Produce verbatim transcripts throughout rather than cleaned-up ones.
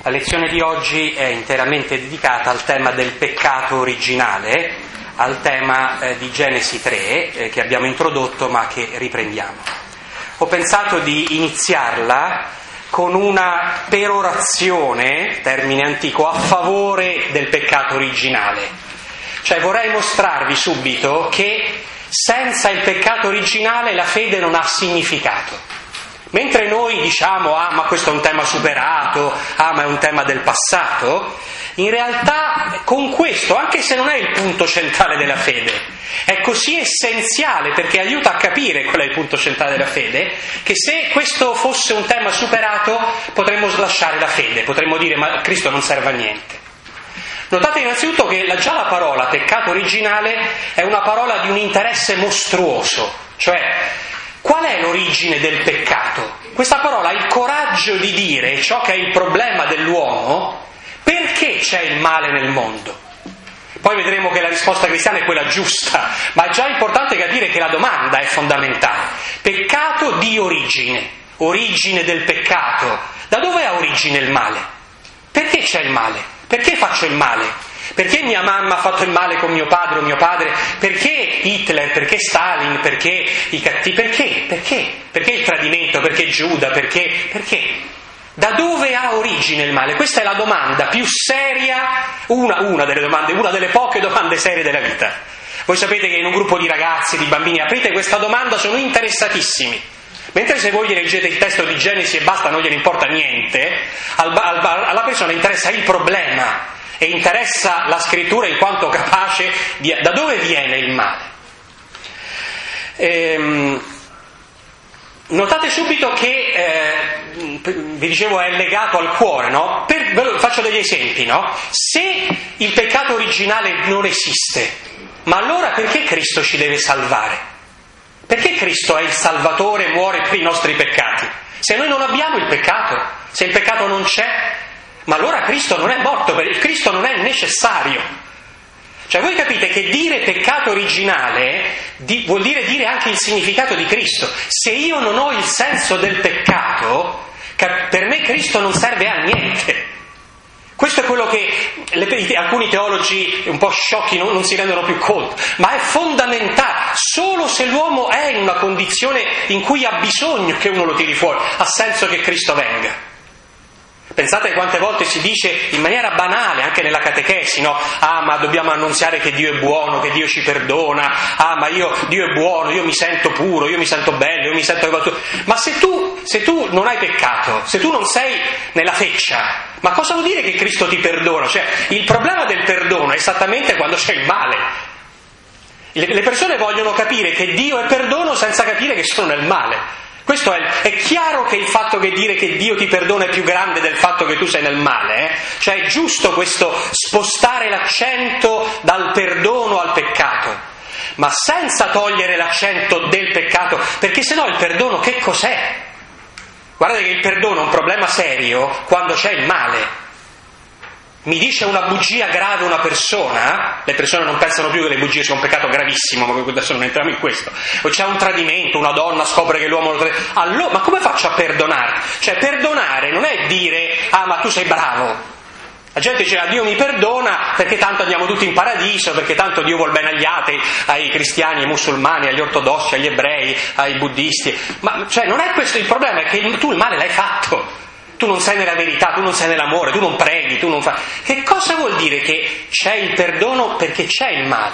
La lezione di oggi è interamente dedicata al tema del peccato originale, al tema eh, di Genesi tre eh, che abbiamo introdotto ma che riprendiamo. Ho pensato di iniziarla con una perorazione, termine antico, a favore del peccato originale. Cioè vorrei mostrarvi subito che senza il peccato originale la fede non ha significato. Mentre noi diciamo, ah ma questo è un tema superato, ah ma è un tema del passato, in realtà con questo, anche se non è il punto centrale della fede, è così essenziale perché aiuta a capire qual è il punto centrale della fede, che se questo fosse un tema superato potremmo slasciare la fede, potremmo dire ma Cristo non serve a niente. Notate innanzitutto che la, già la parola peccato originale è una parola di un interesse mostruoso, cioè qual è l'origine del peccato? Questa parola ha il coraggio di dire ciò che è il problema dell'uomo, perché c'è il male nel mondo. Poi vedremo che la risposta cristiana è quella giusta, ma è già importante capire che la domanda è fondamentale. Peccato di origine, origine del peccato. Da dove ha origine il male? Perché c'è il male? Perché faccio il male? Perché mia mamma ha fatto il male con mio padre o mio padre? Perché Hitler? Perché Stalin? Perché i cattivi? Perché? Perché? Perché il tradimento? Perché Giuda? Perché? Perché? Da dove ha origine il male? Questa è la domanda più seria, una, una delle domande, una delle poche domande serie della vita. Voi sapete che in un gruppo di ragazzi, di bambini, aprite questa domanda, sono interessatissimi. Mentre se voi gli leggete il testo di Genesi e basta, non gliene importa niente, al, al, alla persona interessa il problema. E interessa la scrittura in quanto capace di... Da dove viene il male? Ehm, notate subito che, eh, vi dicevo, è legato al cuore, no? Per, ve lo, faccio degli esempi, no? Se il peccato originale non esiste, ma allora perché Cristo ci deve salvare? Perché Cristo è il Salvatore e muore per i nostri peccati? Se noi non abbiamo il peccato, se il peccato non c'è, ma allora Cristo non è morto, per il Cristo non è necessario. Cioè voi capite che dire peccato originale di, vuol dire dire anche il significato di Cristo. Se io non ho il senso del peccato, per me Cristo non serve a niente. Questo è quello che le, alcuni teologi un po' sciocchi non, non si rendono più conto, ma è fondamentale. Solo se l'uomo è in una condizione in cui ha bisogno che uno lo tiri fuori, ha senso che Cristo venga. Pensate quante volte si dice in maniera banale, anche nella catechesi, no? Ah, ma dobbiamo annunziare che Dio è buono, che Dio ci perdona, ah, ma io, Dio è buono, io mi sento puro, io mi sento bello, io mi sento... Ma se tu, se tu non hai peccato, se tu non sei nella feccia, ma cosa vuol dire che Cristo ti perdona? Cioè, il problema del perdono è esattamente quando c'è il male. Le persone vogliono capire che Dio è perdono senza capire che sono nel male. Questo è, è chiaro che il fatto che dire che Dio ti perdona è più grande del fatto che tu sei nel male, eh? Cioè è giusto questo spostare l'accento dal perdono al peccato, ma senza togliere l'accento del peccato, perché sennò il perdono che cos'è? Guardate che il perdono è un problema serio quando c'è il male. Mi dice una bugia grave una persona, le persone non pensano più che le bugie siano un peccato gravissimo, ma adesso non entriamo in questo, o c'è un tradimento, una donna scopre che l'uomo lo tradisce, allora, ma come faccio a perdonare? Cioè perdonare non è dire, ah ma tu sei bravo, la gente dice, ah, Dio mi perdona perché tanto andiamo tutti in paradiso, perché tanto Dio vuol bene agli atei, ai cristiani, ai musulmani, agli ortodossi, agli ebrei, ai buddisti, ma cioè non è questo il problema, è che tu il male l'hai fatto. Tu non sei nella verità, tu non sei nell'amore, tu non preghi, tu non fai... Che cosa vuol dire che c'è il perdono perché c'è il male?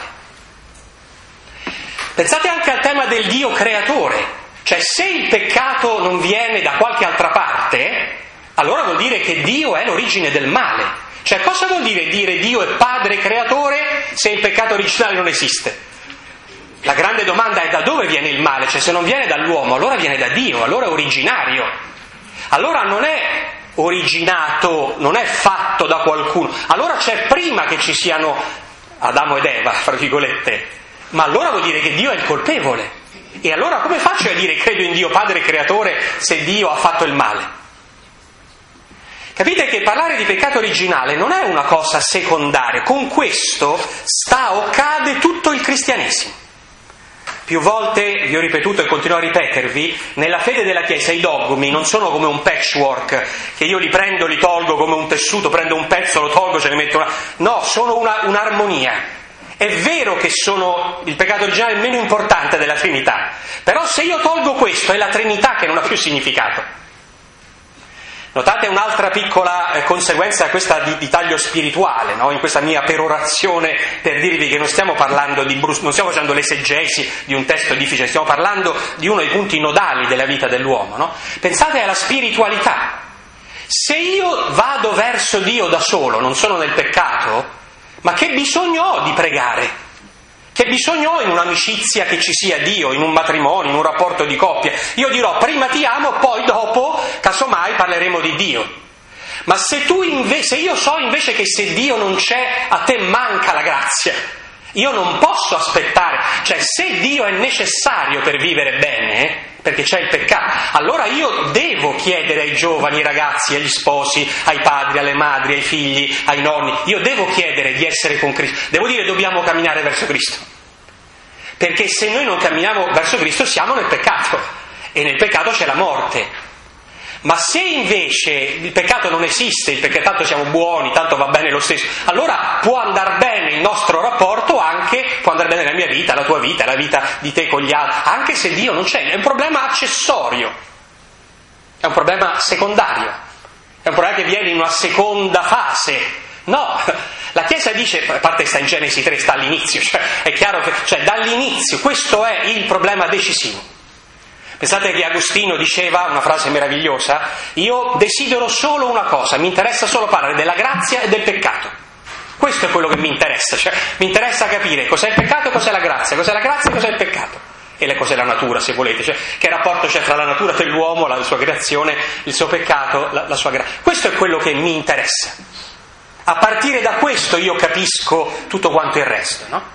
Pensate anche al tema del Dio creatore. Cioè se il peccato non viene da qualche altra parte, allora vuol dire che Dio è l'origine del male. Cioè cosa vuol dire dire Dio è padre creatore se il peccato originale non esiste? La grande domanda è da dove viene il male? Cioè se non viene dall'uomo, allora viene da Dio, allora è originario. Allora non è originato, non è fatto da qualcuno, allora c'è prima che ci siano Adamo ed Eva, fra virgolette, ma allora vuol dire che Dio è il colpevole. E allora come faccio a dire credo in Dio Padre Creatore se Dio ha fatto il male? Capite che parlare di peccato originale non è una cosa secondaria, con questo sta o cade tutto il cristianesimo. Più volte vi ho ripetuto e continuo a ripetervi, nella fede della Chiesa i dogmi non sono come un patchwork, che io li prendo, li tolgo come un tessuto, prendo un pezzo, lo tolgo, ce ne metto una... No, sono una, un'armonia. È vero che sono il peccato originale il meno importante della Trinità, però se io tolgo questo è la Trinità che non ha più significato. Notate un'altra piccola eh, conseguenza, questa di, di taglio spirituale, no? In questa mia perorazione per dirvi che non stiamo parlando di Bruce, non stiamo facendo l'esegesi di un testo difficile, stiamo parlando di uno dei punti nodali della vita dell'uomo, no? Pensate alla spiritualità. Se io vado verso Dio da solo, non sono nel peccato, ma che bisogno ho di pregare? Che bisogno ho in un'amicizia che ci sia Dio, in un matrimonio, in un rapporto di coppia? Io dirò prima ti amo, poi dopo, casomai, parleremo di Dio. Ma se tu inve- se io so invece che se Dio non c'è, a te manca la grazia, io non posso aspettare. Cioè, se Dio è necessario per vivere bene, perché c'è il peccato, allora io devo chiedere ai giovani, ai ragazzi, agli sposi, ai padri, alle madri, ai figli, ai nonni, io devo chiedere di essere con Cristo. Devo dire, dobbiamo camminare verso Cristo. Perché se noi non camminiamo verso Cristo siamo nel peccato, e nel peccato c'è la morte. Ma se invece il peccato non esiste, il perché tanto siamo buoni, tanto va bene lo stesso, allora può andare bene il nostro rapporto, anche può andare bene la mia vita, la tua vita, la vita di te con gli altri, anche se Dio non c'è. È un problema accessorio, è un problema secondario, è un problema che viene in una seconda fase. No, la Chiesa dice, a parte sta in Genesi tre, sta all'inizio, cioè è chiaro che cioè, dall'inizio questo è il problema decisivo. Pensate che Agostino diceva una frase meravigliosa: io desidero solo una cosa, mi interessa solo parlare della grazia e del peccato. Questo è quello che mi interessa, cioè mi interessa capire cos'è il peccato e cos'è la grazia, cos'è la grazia e cos'è il peccato. E le cos'è la natura, se volete, cioè che rapporto c'è tra la natura dell'uomo, la sua creazione, il suo peccato, la, la sua grazia. Questo è quello che mi interessa. A partire da questo io capisco tutto quanto il resto, no?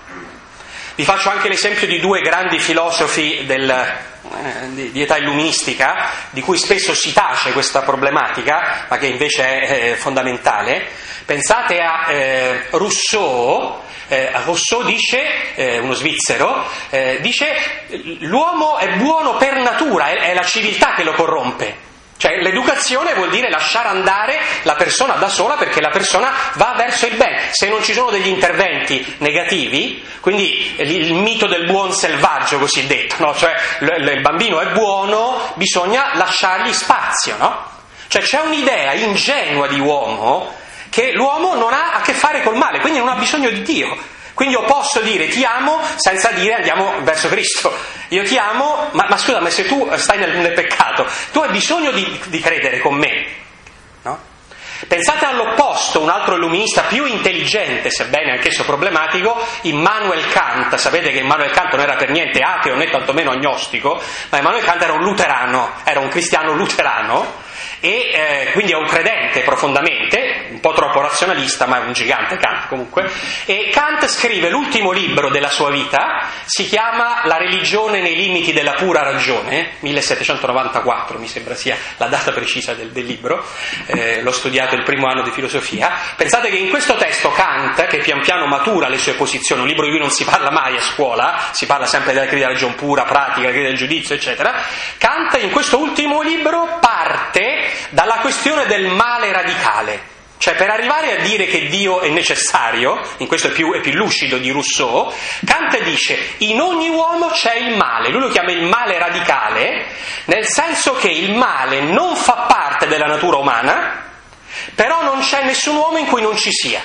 Vi faccio anche l'esempio di due grandi filosofi del, eh, di, di età illuministica, di cui spesso si tace questa problematica, ma che invece è eh, fondamentale. Pensate a eh, Rousseau. Eh, Rousseau dice, eh, uno svizzero, eh, dice l'uomo è buono per natura, è, è la civiltà che lo corrompe. Cioè l'educazione vuol dire lasciare andare la persona da sola, perché la persona va verso il bene. Se non ci sono degli interventi negativi, quindi il mito del buon selvaggio cosiddetto, no? Cioè il bambino è buono, bisogna lasciargli spazio, no? Cioè c'è un'idea ingenua di uomo che l'uomo non ha a che fare col male, quindi non ha bisogno di Dio. Quindi io posso dire ti amo senza dire andiamo verso Cristo. Io ti amo, ma, ma scusa, ma se tu stai nel, nel peccato, tu hai bisogno di, di credere con me, no? Pensate all'opposto, un altro illuminista più intelligente, sebbene anch'esso problematico, Immanuel Kant. Sapete che Immanuel Kant non era per niente ateo né tantomeno agnostico, ma Immanuel Kant era un luterano, era un cristiano luterano, e eh, quindi è un credente profondamente, un po' troppo razionalista, ma è un gigante Kant comunque. E Kant scrive l'ultimo libro della sua vita, si chiama La religione nei limiti della pura ragione, millesettecentonovantaquattro mi sembra sia la data precisa del, del libro, eh, l'ho studiato il primo anno di filosofia. Pensate che in questo testo Kant, che pian piano matura le sue posizioni, un libro di cui non si parla mai a scuola, si parla sempre della critica della ragione pura, pratica, la critica del giudizio, eccetera, Kant in questo ultimo libro parte dalla questione del male radicale. Cioè, per arrivare a dire che Dio è necessario, in questo è più, è più lucido di Rousseau, Kant dice in ogni uomo c'è il male, lui lo chiama il male radicale, nel senso che il male non fa parte della natura umana, però non c'è nessun uomo in cui non ci sia.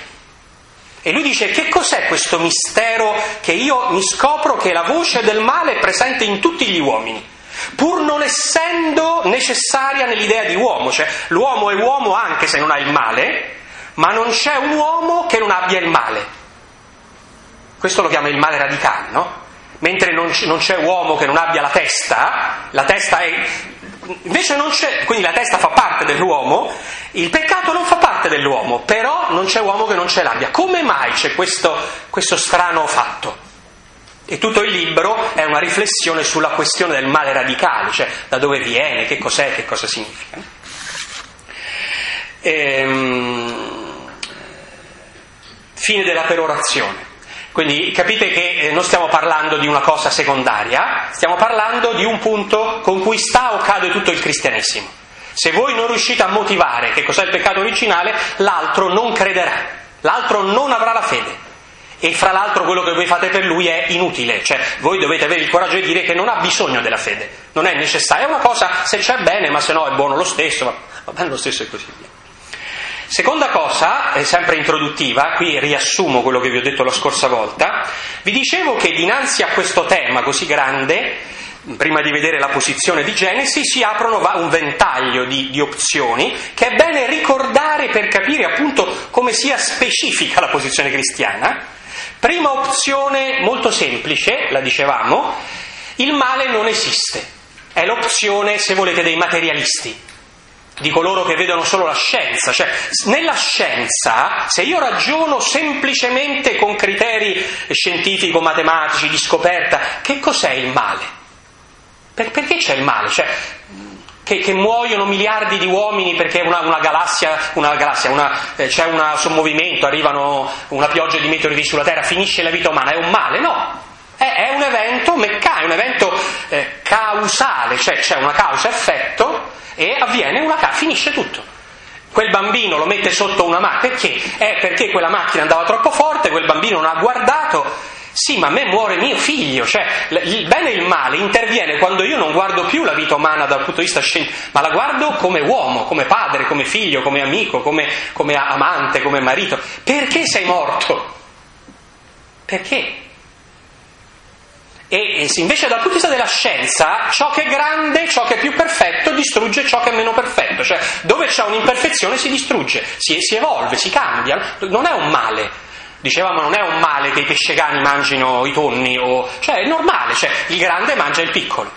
E lui dice che cos'è questo mistero che io mi scopro che la voce del male è presente in tutti gli uomini, pur non essendo necessaria nell'idea di uomo, cioè l'uomo è uomo anche se non ha il male, ma non c'è un uomo che non abbia il male. Questo lo chiama il male radicale, no? Mentre non c'è, non c'è uomo che non abbia la testa, la testa è... invece non c'è, quindi la testa fa parte dell'uomo, il peccato non fa parte dell'uomo, però non c'è uomo che non ce l'abbia. Come mai c'è questo, questo strano fatto? E tutto il libro è una riflessione sulla questione del male radicale, cioè da dove viene, che cos'è, che cosa significa. Ehm, fine della perorazione. Quindi capite che non stiamo parlando di una cosa secondaria, stiamo parlando di un punto con cui sta o cade tutto il cristianesimo. Se voi non riuscite a motivare che cos'è il peccato originale, l'altro non crederà, l'altro non avrà la fede. E fra l'altro quello che voi fate per lui è inutile, cioè voi dovete avere il coraggio di dire che non ha bisogno della fede, non è necessaria, è una cosa, se c'è bene, ma se no è buono lo stesso, ma va bene lo stesso e così via. Seconda cosa, è sempre introduttiva, qui riassumo quello che vi ho detto la scorsa volta, vi dicevo che dinanzi a questo tema così grande, prima di vedere la posizione di Genesi, si aprono un ventaglio di, di opzioni che è bene ricordare per capire appunto come sia specifica la posizione cristiana. Prima opzione molto semplice, la dicevamo, il male non esiste, è l'opzione, se volete, dei materialisti, di coloro che vedono solo la scienza. Cioè, nella scienza, se io ragiono semplicemente con criteri scientifico-matematici di scoperta, che cos'è il male? Per, perché c'è il male? Cioè, che, che muoiono miliardi di uomini perché una, una galassia, una galassia una, eh, c'è un sommovimento, arrivano una pioggia di meteoriti sulla Terra, finisce la vita umana, è un male? No, è, è un evento meccanico, è un evento eh, causale, cioè c'è una causa-effetto e avviene una causa, finisce tutto. Quel bambino lo mette sotto una macchina, perché? È perché quella macchina andava troppo forte, quel bambino non ha guardato. Sì, ma a me muore mio figlio, cioè il bene e il male interviene quando io non guardo più la vita umana dal punto di vista scientifico, ma la guardo come uomo, come padre, come figlio, come amico, come, come amante, come marito. Perché sei morto? Perché? E, e invece dal punto di vista della scienza, ciò che è grande, ciò che è più perfetto, distrugge ciò che è meno perfetto. Cioè, dove c'è un'imperfezione si distrugge, si, si evolve, si cambia. Non è un male. Dicevamo, non è un male che i pescecani mangino i tonni, o, cioè è normale, cioè il grande mangia il piccolo.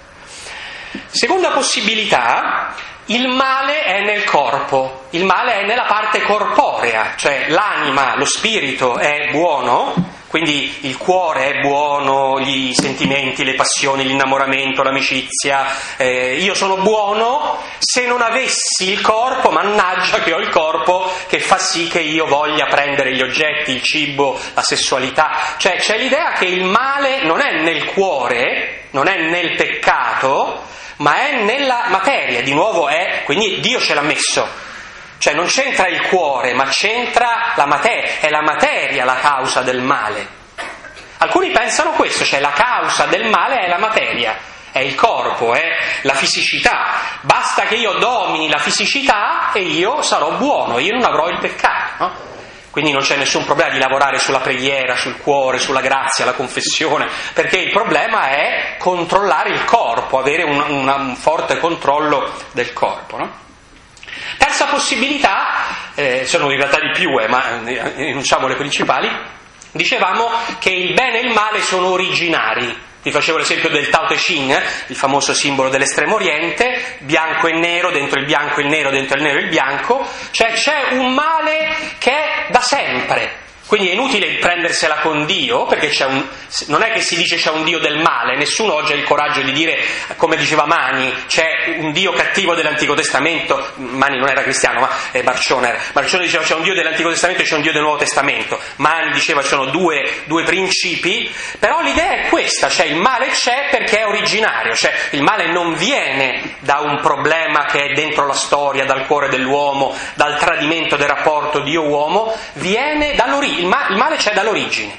Seconda possibilità, il male è nel corpo, il male è nella parte corporea, cioè l'anima, lo spirito è buono, quindi il cuore è buono, gli sentimenti, le passioni, l'innamoramento, l'amicizia, eh, io sono buono. Se non avessi il corpo, mannaggia che ho il corpo che fa sì che io voglia prendere gli oggetti, il cibo, la sessualità. Cioè c'è l'idea che il male non è nel cuore, non è nel peccato, ma è nella materia, di nuovo è, quindi Dio ce l'ha messo. Cioè non c'entra il cuore, ma c'entra la materia, è la materia la causa del male. Alcuni pensano questo, cioè la causa del male è la materia, è il corpo, è la fisicità. Basta che io domini la fisicità e io sarò buono, io non avrò il peccato, no? Quindi non c'è nessun problema di lavorare sulla preghiera, sul cuore, sulla grazia, la confessione, perché il problema è controllare il corpo, avere un, un, un forte controllo del corpo, no? Terza possibilità, eh, sono in realtà di più, eh, ma enunciamo le principali, dicevamo che il bene e il male sono originari. Vi facevo l'esempio del Tao Te Ching, il famoso simbolo dell'estremo oriente, bianco e nero, dentro il bianco il nero, dentro il nero il bianco, cioè c'è un male che è da sempre. Quindi è inutile prendersela con Dio, perché c'è un, non è che si dice c'è un Dio del male, nessuno oggi ha il coraggio di dire, come diceva Mani, c'è un Dio cattivo dell'Antico Testamento. Mani non era cristiano, ma eh, Marcione era. Marcione diceva c'è un Dio dell'Antico Testamento e c'è un Dio del Nuovo Testamento. Mani diceva ci sono due, due principi, però l'idea è questa, cioè il male c'è perché è originario, cioè il male non viene da un problema che è dentro la storia, dal cuore dell'uomo, dal tradimento del rapporto Dio-uomo, viene dall'origine. Il male c'è dall'origine,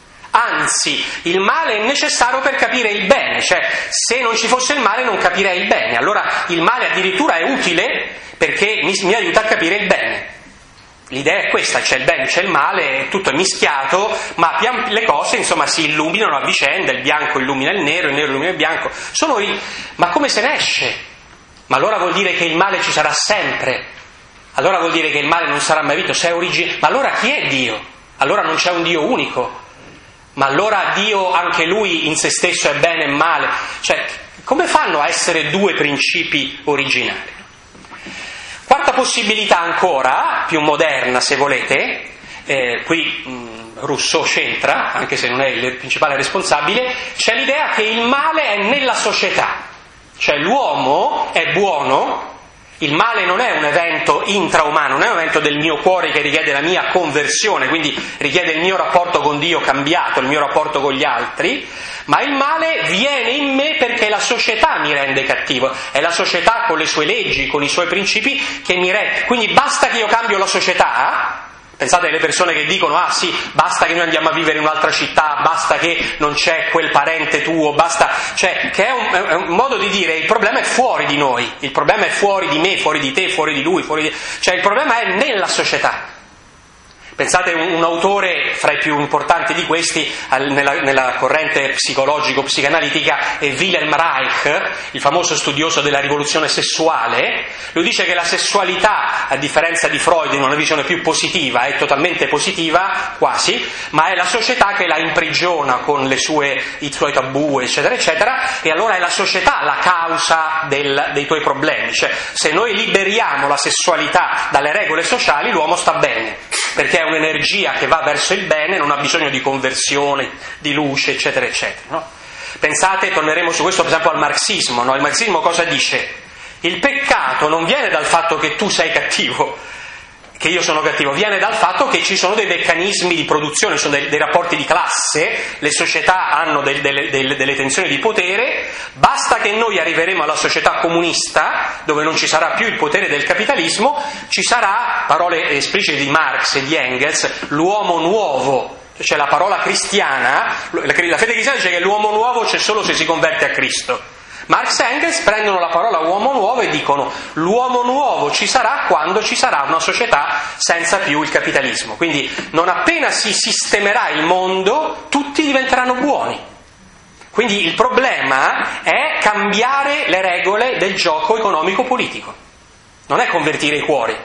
anzi il male è necessario per capire il bene, cioè se non ci fosse il male non capirei il bene, allora il male addirittura è utile perché mi, mi aiuta a capire il bene. L'idea è questa, c'è il bene, c'è il male, tutto è mischiato, ma pian, le cose insomma si illuminano a vicenda, il bianco illumina il nero, il nero illumina il bianco, sono ri... ma come se ne esce? Ma allora vuol dire che il male ci sarà sempre, allora vuol dire che il male non sarà mai vinto, se è origine... ma allora chi è Dio? Allora non c'è un Dio unico, ma allora Dio anche Lui in se stesso è bene e male, cioè come fanno a essere due principi originari? Quarta possibilità ancora, più moderna se volete, eh, qui mh, Rousseau c'entra, anche se non è il principale responsabile, c'è l'idea che il male è nella società, cioè l'uomo è buono Il male non è un evento intraumano, non è un evento del mio cuore che richiede la mia conversione, quindi richiede il mio rapporto con Dio cambiato, il mio rapporto con gli altri, ma il male viene in me perché la società mi rende cattivo, è la società con le sue leggi, con i suoi principi che mi rende. Quindi basta che io cambio la società. Pensate alle persone che dicono, ah sì, basta che noi andiamo a vivere in un'altra città, basta che non c'è quel parente tuo, basta, cioè, che è un, è un modo di dire, il problema è fuori di noi, il problema è fuori di me, fuori di te, fuori di lui, fuori di... cioè il problema è nella società. Pensate un, un autore fra i più importanti di questi al, nella, nella corrente psicologico-psicanalitica è Wilhelm Reich, il famoso studioso della rivoluzione sessuale. Lui dice che la sessualità, a differenza di Freud in una visione più positiva, è totalmente positiva, quasi, ma è la società che la imprigiona con le sue, i suoi tabù, eccetera, eccetera, e allora è la società la causa del, dei tuoi problemi. Cioè, se noi liberiamo la sessualità dalle regole sociali, l'uomo sta bene, perché è un'energia che va verso il bene, non ha bisogno di conversione, di luce, eccetera, eccetera. No? Pensate, torneremo su questo per esempio al marxismo. No? Il marxismo cosa dice? Il peccato non viene dal fatto che tu sei cattivo, che io sono cattivo, viene dal fatto che ci sono dei meccanismi di produzione, ci sono dei, dei rapporti di classe, le società hanno del, delle, delle, delle tensioni di potere, basta che noi arriveremo alla società comunista, dove non ci sarà più il potere del capitalismo, ci sarà, parole esplicite di Marx e di Engels, l'uomo nuovo. Cioè la parola cristiana, la fede cristiana dice che l'uomo nuovo c'è solo se si converte a Cristo. Marx e Engels prendono la parola uomo nuovo e dicono l'uomo nuovo ci sarà quando ci sarà una società senza più il capitalismo. Quindi non appena si sistemerà il mondo, tutti diventeranno buoni. Quindi il problema è cambiare le regole del gioco economico-politico, non è convertire i cuori.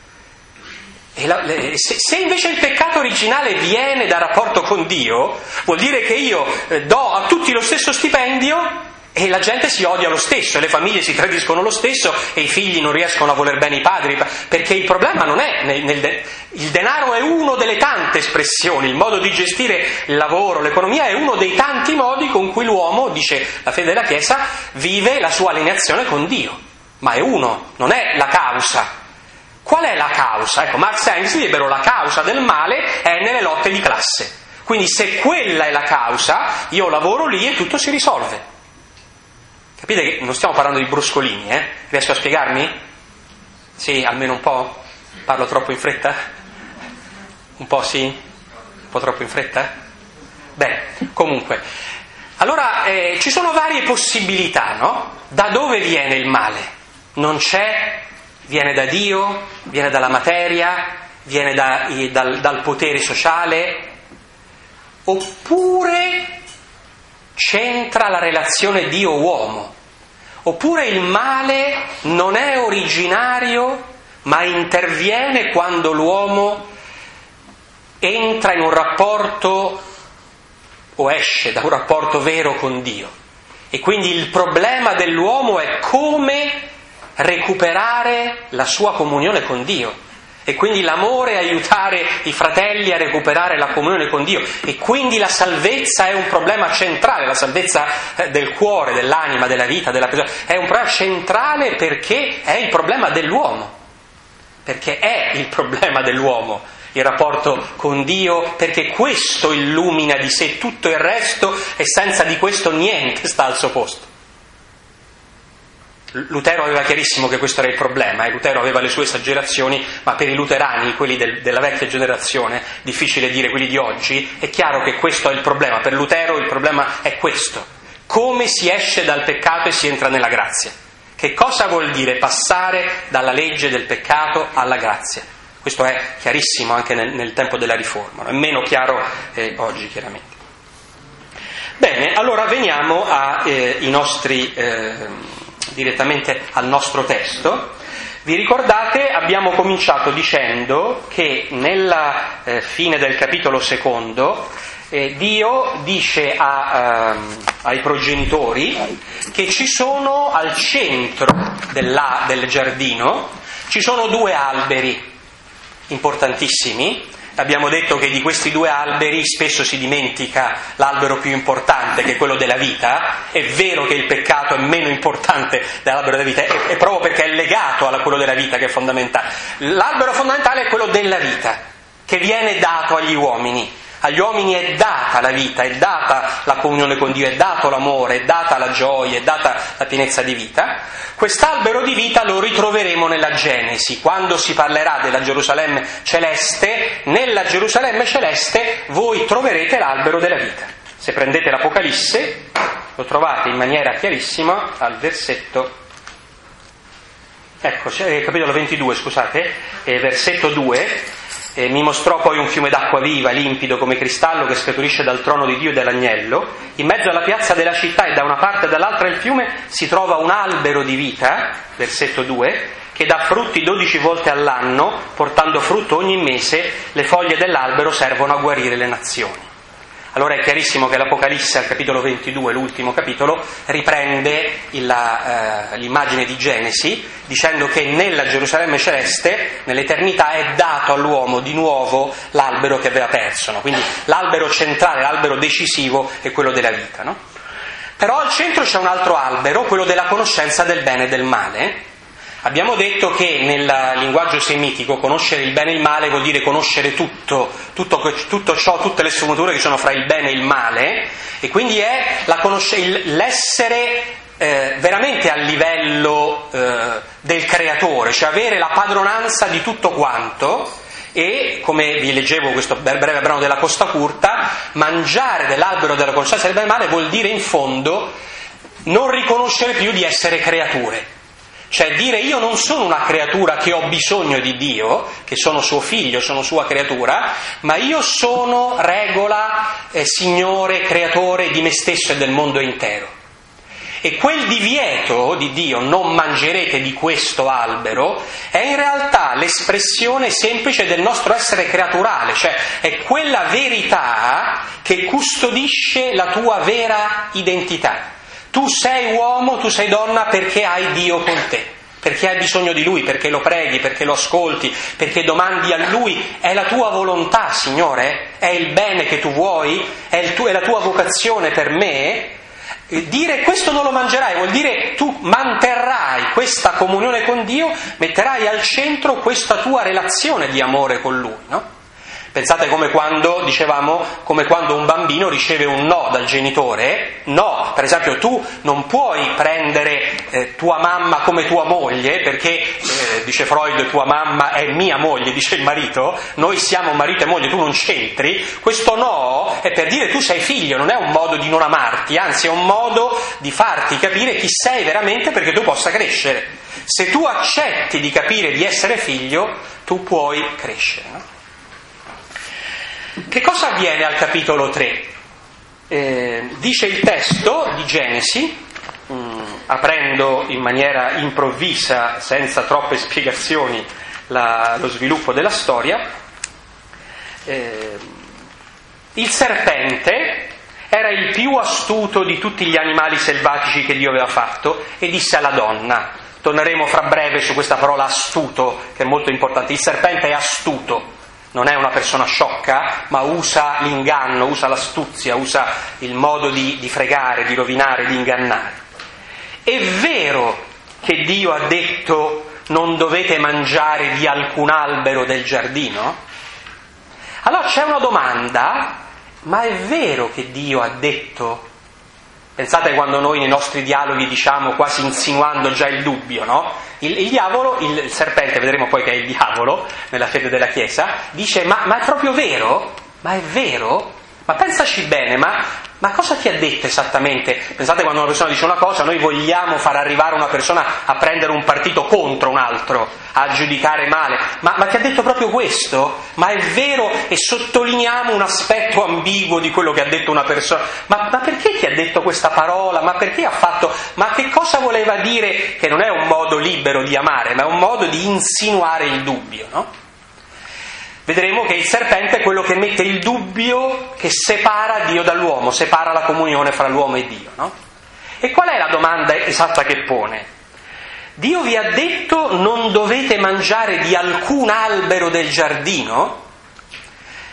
E la, le, se, se invece il peccato originale viene dal rapporto con Dio, vuol dire che io eh, do a tutti lo stesso stipendio e la gente si odia lo stesso, e le famiglie si tradiscono lo stesso, e i figli non riescono a voler bene i padri, perché il problema non è nel, nel de- il denaro è uno delle tante espressioni, il modo di gestire il lavoro, l'economia è uno dei tanti modi con cui l'uomo, dice la fede della Chiesa, vive la sua allineazione con Dio, ma è uno, non è la causa. Qual è la causa? Ecco, Marx e Engels direbbero la causa del male è nelle lotte di classe, quindi se quella è la causa, io lavoro lì e tutto si risolve. Capite che non stiamo parlando di bruscolini, eh? Riesco a spiegarmi? Sì, almeno un po'? Parlo troppo in fretta? Un po' sì? Un po' troppo in fretta? Beh, comunque. Allora, eh, ci sono varie possibilità, no? Da dove viene il male? Non c'è? Viene da Dio? Viene dalla materia? Viene da, eh, dal, dal potere sociale? Oppure c'entra la relazione Dio-uomo, oppure il male non è originario ma interviene quando l'uomo entra in un rapporto o esce da un rapporto vero con Dio, e quindi il problema dell'uomo è come recuperare la sua comunione con Dio. E quindi l'amore è aiutare i fratelli a recuperare la comunione con Dio, e quindi la salvezza è un problema centrale, la salvezza del cuore, dell'anima, della vita, della persona, è un problema centrale perché è il problema dell'uomo, perché è il problema dell'uomo, il rapporto con Dio, perché questo illumina di sé tutto il resto e senza di questo niente sta al suo posto. Lutero aveva chiarissimo che questo era il problema, e Lutero aveva le sue esagerazioni, ma per i luterani, quelli del, della vecchia generazione, difficile dire quelli di oggi, è chiaro che questo è il problema. Per Lutero il problema è questo: come si esce dal peccato e si entra nella grazia. Che cosa vuol dire passare dalla legge del peccato alla grazia? Questo è chiarissimo anche nel, nel tempo della Riforma, è meno chiaro eh, oggi chiaramente. Bene, allora veniamo ai eh, nostri... Eh, direttamente al nostro testo. Vi ricordate, abbiamo cominciato dicendo che nella eh, fine del capitolo secondo eh, Dio dice a, ehm, ai progenitori che ci sono al centro della, del giardino, ci sono due alberi importantissimi, Abbiamo detto che di questi due alberi spesso si dimentica l'albero più importante, che è quello della vita. È vero che il peccato è meno importante dell'albero della vita, è, è proprio perché è legato a quello della vita che è fondamentale. L'albero fondamentale è quello della vita, che viene dato agli uomini. Agli uomini è data la vita, è data la comunione con Dio, è dato l'amore, è data la gioia, è data la pienezza di vita. Quest'albero di vita lo ritroveremo nella Genesi, quando si parlerà della Gerusalemme celeste. Nella Gerusalemme celeste voi troverete l'albero della vita. Se prendete l'Apocalisse lo trovate in maniera chiarissima al versetto, ecco, capitolo ventidue, scusate, eh, versetto due. E mi mostrò poi un fiume d'acqua viva, limpido come cristallo, che scaturisce dal trono di Dio e dall'agnello. In mezzo alla piazza della città e da una parte e dall'altra del fiume si trova un albero di vita, versetto due, che dà frutti dodici volte all'anno, portando frutto ogni mese. Le foglie dell'albero servono a guarire le nazioni. Allora è chiarissimo che l'Apocalisse, al capitolo ventidue, l'ultimo capitolo, riprende il, eh, l'immagine di Genesi, dicendo che nella Gerusalemme celeste, nell'eternità, è dato all'uomo di nuovo l'albero che aveva perso, no? Quindi l'albero centrale, l'albero decisivo è quello della vita, no? Però al centro c'è un altro albero, quello della conoscenza del bene e del male. Abbiamo detto che nel linguaggio semitico conoscere il bene e il male vuol dire conoscere tutto, tutto, tutto ciò, tutte le sfumature che sono fra il bene e il male, e quindi è la conosce- l'essere eh, veramente a livello eh, del creatore, cioè avere la padronanza di tutto quanto. E, come vi leggevo questo breve brano della Costa Curta, mangiare dell'albero della conoscenza del bene e del male vuol dire in fondo non riconoscere più di essere creature. Cioè dire io non sono una creatura che ho bisogno di Dio, che sono suo figlio, sono sua creatura, ma io sono regola, eh, Signore, creatore di me stesso e del mondo intero. E quel divieto di Dio, non mangerete di questo albero, è in realtà l'espressione semplice del nostro essere creaturale, cioè è quella verità che custodisce la tua vera identità. Tu sei uomo, tu sei donna perché hai Dio con te, perché hai bisogno di Lui, perché lo preghi, perché lo ascolti, perché domandi a Lui. È la tua volontà, Signore? È il bene che tu vuoi? È, il tu, è la tua vocazione per me? Dire questo non lo mangerai vuol dire tu manterrai questa comunione con Dio, metterai al centro questa tua relazione di amore con Lui, no? Pensate come quando, dicevamo, come quando un bambino riceve un no dal genitore. No, per esempio tu non puoi prendere eh, tua mamma come tua moglie, perché, eh, dice Freud, tua mamma è mia moglie, dice il marito, noi siamo marito e moglie, tu non c'entri. Questo no è per dire tu sei figlio, non è un modo di non amarti, anzi è un modo di farti capire chi sei veramente perché tu possa crescere. Se tu accetti di capire di essere figlio, tu puoi crescere, no? Che cosa avviene al capitolo tre? Eh, dice il testo di Genesi, mh, aprendo in maniera improvvisa, senza troppe spiegazioni, la, lo sviluppo della storia, eh, il serpente era il più astuto di tutti gli animali selvatici che Dio aveva fatto e disse alla donna, torneremo fra breve su questa parola astuto che è molto importante, il serpente è astuto. Non è una persona sciocca, ma usa l'inganno, usa l'astuzia, usa il modo di, di fregare, di rovinare, di ingannare. È vero che Dio ha detto non dovete mangiare di alcun albero del giardino? Allora c'è una domanda, ma è vero che Dio ha detto? Pensate quando noi nei nostri dialoghi diciamo quasi insinuando già il dubbio, no? Il, il diavolo, il, il serpente, vedremo poi che è il diavolo nella fede della Chiesa, dice ma, ma è proprio vero? Ma è vero? Ma pensaci bene, ma, ma cosa ti ha detto esattamente? Pensate quando una persona dice una cosa, noi vogliamo far arrivare una persona a prendere un partito contro un altro, a giudicare male, ma, ma ti ha detto proprio questo? Ma è vero? E sottolineiamo un aspetto ambiguo di quello che ha detto una persona, ma, ma perché ti ha detto questa parola? Ma perché ha fatto? Ma che cosa voleva dire? Che non è un modo libero di amare, ma è un modo di insinuare il dubbio, no? Vedremo che il serpente è quello che mette il dubbio che separa Dio dall'uomo, separa la comunione fra l'uomo e Dio, no? E qual è la domanda esatta che pone? Dio vi ha detto non dovete mangiare di alcun albero del giardino?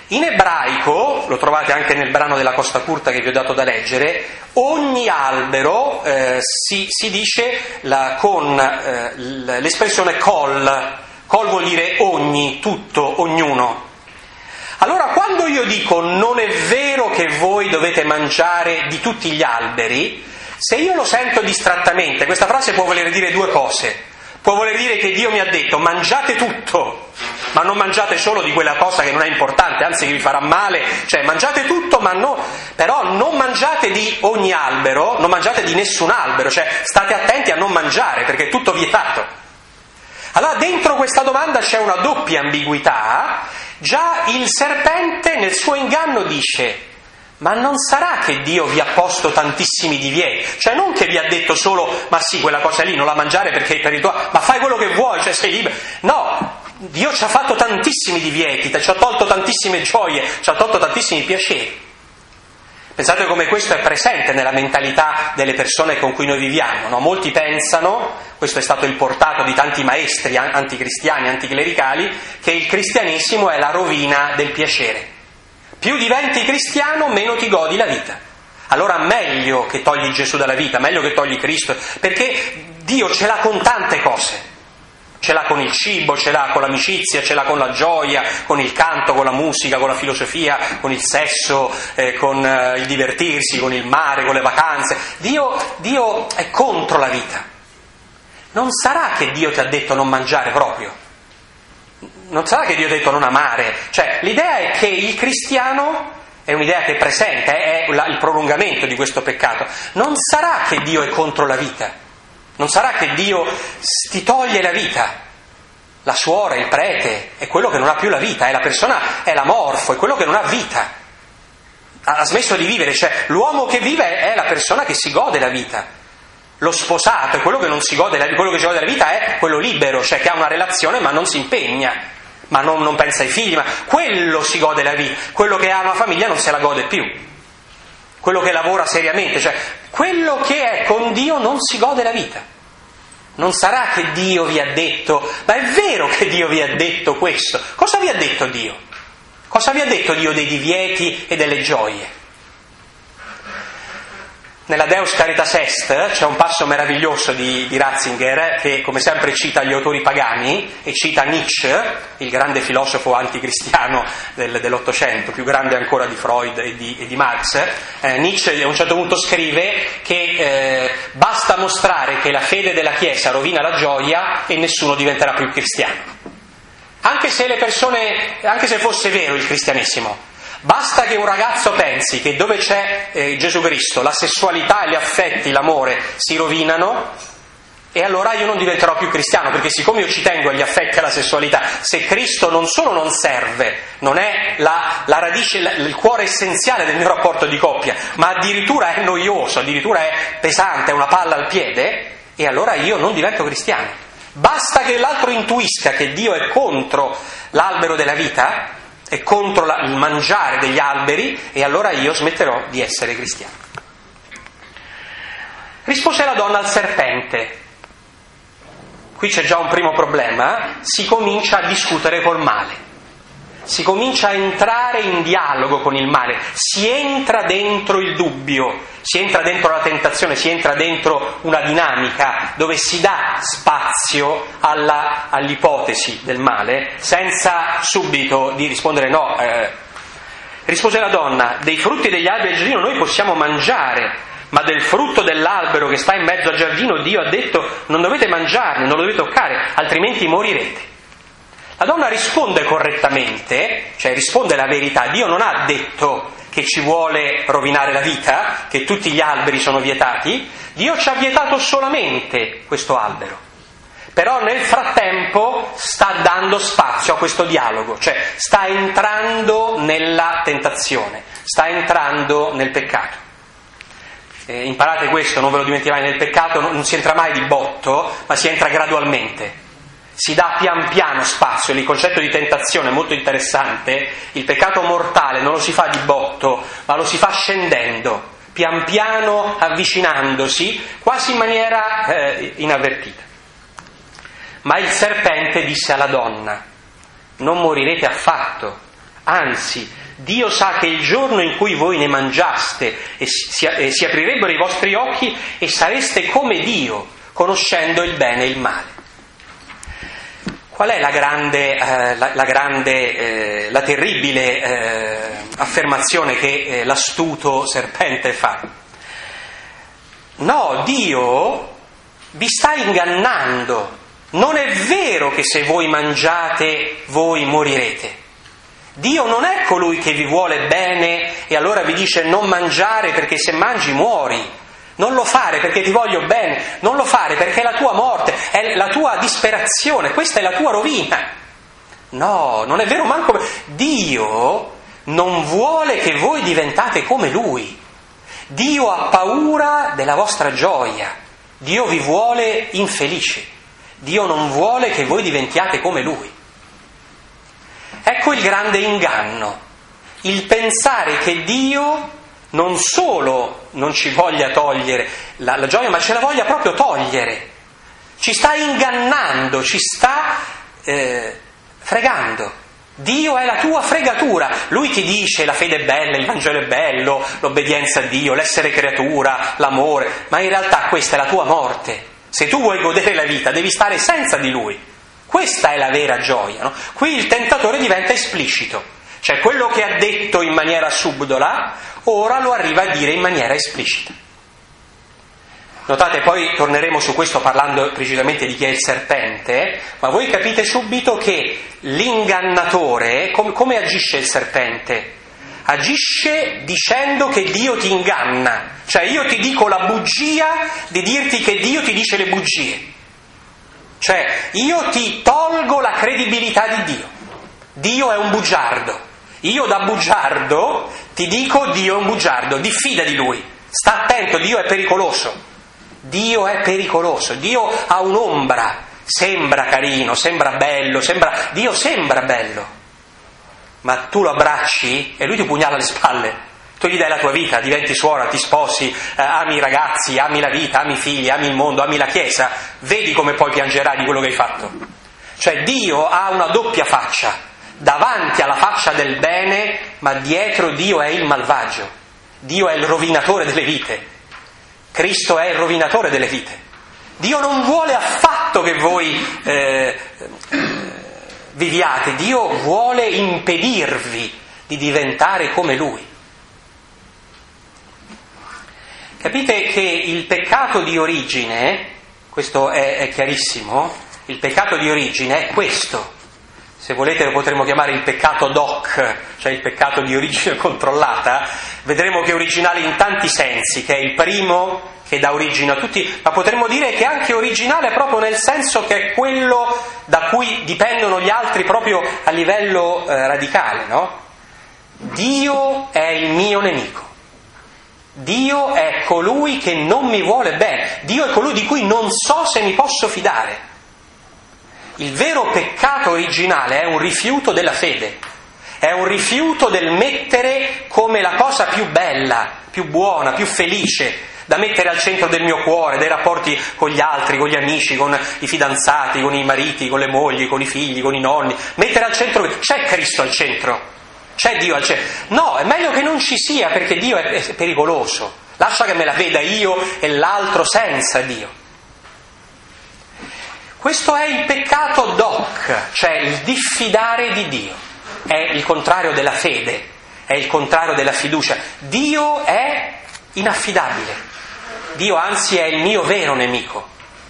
In ebraico, lo trovate anche nel brano della Costa Curta che vi ho dato da leggere, ogni albero eh, si, si dice la, con eh, l'espressione kol. Kol vuol dire ogni, tutto, ognuno. Allora, quando io dico non è vero che voi dovete mangiare di tutti gli alberi, se io lo sento distrattamente, questa frase può voler dire due cose. Può voler dire che Dio mi ha detto mangiate tutto, ma non mangiate solo di quella cosa che non è importante, anzi che vi farà male, cioè mangiate tutto, ma no, però non mangiate di ogni albero, non mangiate di nessun albero, cioè state attenti a non mangiare perché è tutto vietato. Allora dentro questa domanda c'è una doppia ambiguità. Già il serpente nel suo inganno dice: ma non sarà che Dio vi ha posto tantissimi divieti? Cioè non che vi ha detto solo, ma sì, quella cosa lì non la mangiare perché è per il tuo, ma fai quello che vuoi, cioè sei libero. No, Dio ci ha fatto tantissimi divieti, ci ha tolto tantissime gioie, ci ha tolto tantissimi piaceri. Pensate come questo è presente nella mentalità delle persone con cui noi viviamo, no? Molti pensano, questo è stato il portato di tanti maestri anticristiani, anticlericali, che il cristianesimo è la rovina del piacere. Più diventi cristiano, meno ti godi la vita. Allora meglio che togli Gesù dalla vita, meglio che togli Cristo, perché Dio ce l'ha con tante cose. Ce l'ha con il cibo, ce l'ha con l'amicizia, ce l'ha con la gioia, con il canto, con la musica, con la filosofia, con il sesso, eh, con eh, il divertirsi, con il mare, con le vacanze. Dio, Dio è contro la vita. Non sarà che Dio ti ha detto non mangiare proprio. Non sarà che Dio ti ha detto non amare. Cioè, l'idea è che il cristiano è un'idea che è presente, è il prolungamento di questo peccato. Non sarà che Dio è contro la vita. Non sarà che Dio ti toglie la vita. La suora, il prete, è quello che non ha più la vita, è la persona, è l'amorfo, è quello che non ha vita. Ha smesso di vivere, cioè l'uomo che vive è la persona che si gode la vita. Lo sposato è quello che non si gode la vita, quello che si gode la vita è quello libero, cioè che ha una relazione ma non si impegna, ma non, non pensa ai figli, ma quello si gode la vita. Quello che ha una famiglia non se la gode più. Quello che lavora seriamente, cioè quello che è con Dio non si gode la vita. Non sarà che Dio vi ha detto, ma è vero che Dio vi ha detto questo. Cosa vi ha detto Dio? Cosa vi ha detto Dio dei divieti e delle gioie? Nella Deus Caritas Est c'è un passo meraviglioso di, di Ratzinger che come sempre cita gli autori pagani e cita Nietzsche, il grande filosofo anticristiano del, dell'Ottocento, più grande ancora di Freud e di, e di Marx. Eh, Nietzsche a un certo punto scrive che eh, basta mostrare che la fede della Chiesa rovina la gioia e nessuno diventerà più cristiano. Anche se le persone, anche se fosse vero il cristianesimo. Basta che un ragazzo pensi che dove c'è eh, Gesù Cristo la sessualità, gli affetti, l'amore si rovinano e allora io non diventerò più cristiano, perché siccome io ci tengo agli affetti e alla sessualità, se Cristo non solo non serve, non è la, la radice, il cuore essenziale del mio rapporto di coppia, ma addirittura è noioso, addirittura è pesante, è una palla al piede, e allora io non divento cristiano. Basta che l'altro intuisca che Dio è contro l'albero della vita, è contro la, il mangiare degli alberi, e allora io smetterò di essere cristiano. Rispose la donna al serpente. Qui c'è già un primo problema, si comincia a discutere col male, si comincia a entrare in dialogo con il male, si entra dentro il dubbio, si entra dentro la tentazione, si entra dentro una dinamica dove si dà spazio alla, all'ipotesi del male senza subito di rispondere no. Eh, rispose la donna: dei frutti degli alberi del giardino noi possiamo mangiare, ma del frutto dell'albero che sta in mezzo al giardino Dio ha detto non dovete mangiarne, non lo dovete toccare, altrimenti morirete. La donna risponde correttamente, cioè risponde la verità. Dio non ha detto che ci vuole rovinare la vita, che tutti gli alberi sono vietati. Dio ci ha vietato solamente questo albero. Però nel frattempo sta dando spazio a questo dialogo, cioè sta entrando nella tentazione, sta entrando nel peccato. Eh, imparate questo, non ve lo dimenticate, nel peccato non, non si entra mai di botto, ma si entra gradualmente. Si dà pian piano spazio. Il concetto di tentazione è molto interessante. Il peccato mortale non lo si fa di botto, ma lo si fa scendendo, pian piano avvicinandosi, quasi in maniera eh, inavvertita. Ma il serpente disse alla donna: non morirete affatto, Anzi, Dio sa che il giorno in cui voi ne mangiaste e si, e si aprirebbero i vostri occhi e sareste come Dio, conoscendo il bene e il male. Qual è la grande, eh, la, la, grande eh, la terribile eh, affermazione che eh, l'astuto serpente fa? No, Dio vi sta ingannando. Non è vero che se voi mangiate voi morirete. Dio non è colui che vi vuole bene e allora vi dice non mangiare perché se mangi muori. Non lo fare perché ti voglio bene, non lo fare perché è la tua morte, è la tua disperazione, questa è la tua rovina. No, non è vero manco. Dio non vuole che voi diventate come Lui. Dio ha paura della vostra gioia. Dio vi vuole infelici. Dio non vuole che voi diventiate come Lui. Ecco il grande inganno, il pensare che Dio non solo non ci voglia togliere la, la gioia, ma ce la voglia proprio togliere. Ci sta ingannando, ci sta eh, fregando. Dio è la tua fregatura. Lui ti dice la fede è bella, il Vangelo è bello, l'obbedienza a Dio, l'essere creatura, l'amore, ma in realtà questa è la tua morte. Se tu vuoi godere la vita devi stare senza di Lui. Questa è la vera gioia, no? Qui il tentatore diventa esplicito. Cioè quello che ha detto in maniera subdola, ora lo arriva a dire in maniera esplicita. Notate, poi torneremo su questo parlando precisamente di chi è il serpente, ma voi capite subito che l'ingannatore, com- come agisce il serpente? Agisce dicendo che Dio ti inganna, cioè io ti dico la bugia di dirti che Dio ti dice le bugie. Cioè io ti tolgo la credibilità di Dio. Dio è un bugiardo. Io da bugiardo ti dico Dio è un bugiardo, diffida di Lui, sta attento, Dio è pericoloso, Dio è pericoloso, Dio ha un'ombra, sembra carino, sembra bello, sembra... Dio sembra bello, ma tu lo abbracci e Lui ti pugnala alle spalle, tu gli dai la tua vita, diventi suora, ti sposi, eh, ami i ragazzi, ami la vita, ami i figli, ami il mondo, ami la Chiesa, vedi come poi piangerai di quello che hai fatto. Cioè Dio ha una doppia faccia. Davanti alla faccia del bene, ma dietro Dio è il malvagio. Dio è il rovinatore delle vite. Cristo è il rovinatore delle vite. Dio non vuole affatto che voi eh, viviate. Dio vuole impedirvi di diventare come Lui. Capite che il peccato di origine, questo è, è chiarissimo, il peccato di origine è questo. Se volete lo potremmo chiamare il peccato doc, cioè il peccato di origine controllata. Vedremo che è originale in tanti sensi, che è il primo che dà origine a tutti, ma potremmo dire che è anche originale proprio nel senso che è quello da cui dipendono gli altri proprio a livello eh, radicale, no? Dio è il mio nemico. Dio è colui che non mi vuole bene. Dio è colui di cui non so se mi posso fidare. Il vero peccato originale è un rifiuto della fede, è un rifiuto del mettere come la cosa più bella, più buona, più felice, da mettere al centro del mio cuore, dei rapporti con gli altri, con gli amici, con i fidanzati, con i mariti, con le mogli, con i figli, con i nonni. Mettere al centro, c'è Cristo al centro, c'è Dio al centro. No, è meglio che non ci sia perché Dio è pericoloso. Lascia che me la veda io e l'altro senza Dio. Questo è il peccato doc, cioè il diffidare di Dio. È il contrario della fede, è il contrario della fiducia. Dio è inaffidabile. Dio anzi è il mio vero nemico.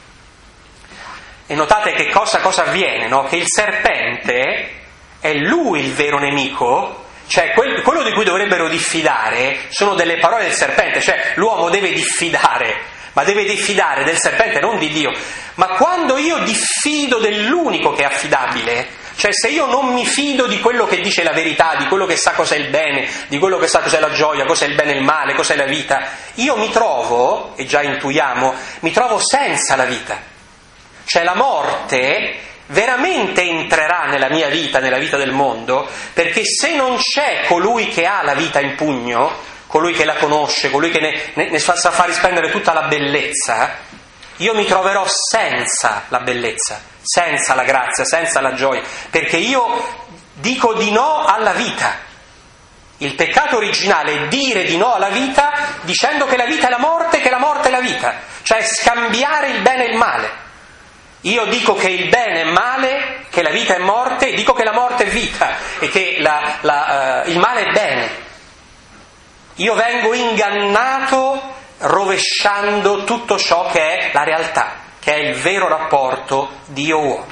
E notate che cosa, cosa avviene, no? Che il serpente è lui il vero nemico, cioè quel, quello di cui dovrebbero diffidare sono delle parole del serpente, cioè l'uomo deve diffidare. Ma deve diffidare del serpente, non di Dio. Ma quando io diffido dell'unico che è affidabile, cioè se io non mi fido di quello che dice la verità, di quello che sa cos'è il bene, di quello che sa cos'è la gioia, cos'è il bene e il male, cos'è la vita, io mi trovo, e già intuiamo, mi trovo senza la vita. Cioè la morte veramente entrerà nella mia vita, nella vita del mondo, perché se non c'è colui che ha la vita in pugno, colui che la conosce, colui che ne, ne, ne sa far risplendere tutta la bellezza, io mi troverò senza la bellezza, senza la grazia, senza la gioia, perché io dico di no alla vita. Il peccato originale è dire di no alla vita dicendo che la vita è la morte, che la morte è la vita, cioè scambiare il bene e il male. Io dico che il bene è male, che la vita è morte, e dico che la morte è vita e che la, la, uh, il male è bene. Io vengo ingannato rovesciando tutto ciò che è la realtà, che è il vero rapporto Dio-uomo.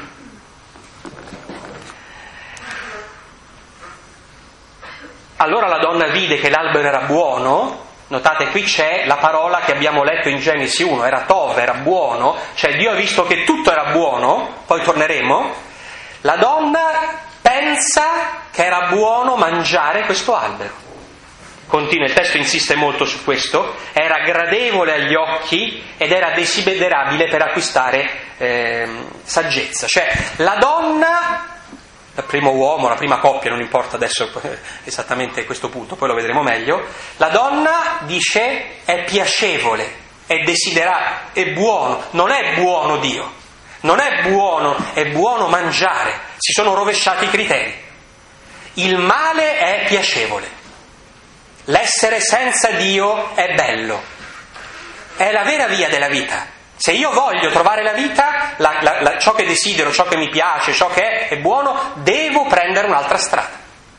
Allora la donna vide che l'albero era buono. Notate, qui c'è la parola che abbiamo letto in Genesi uno, era tov, era buono, cioè Dio ha visto che tutto era buono, poi torneremo. La donna pensa che era buono mangiare questo albero. Continua, il testo insiste molto su questo, era gradevole agli occhi ed era desiderabile per acquistare eh, saggezza. Cioè la donna, il primo uomo, la prima coppia, non importa adesso esattamente questo punto, poi lo vedremo meglio, la donna dice è piacevole, è desiderabile, è buono, non è buono Dio, non è buono, è buono mangiare, si sono rovesciati i criteri. Il male è piacevole, l'essere senza Dio è bello, è la vera via della vita. Se io voglio trovare la vita, la, la, la, ciò che desidero, ciò che mi piace, ciò che è, è buono, devo prendere un'altra strada.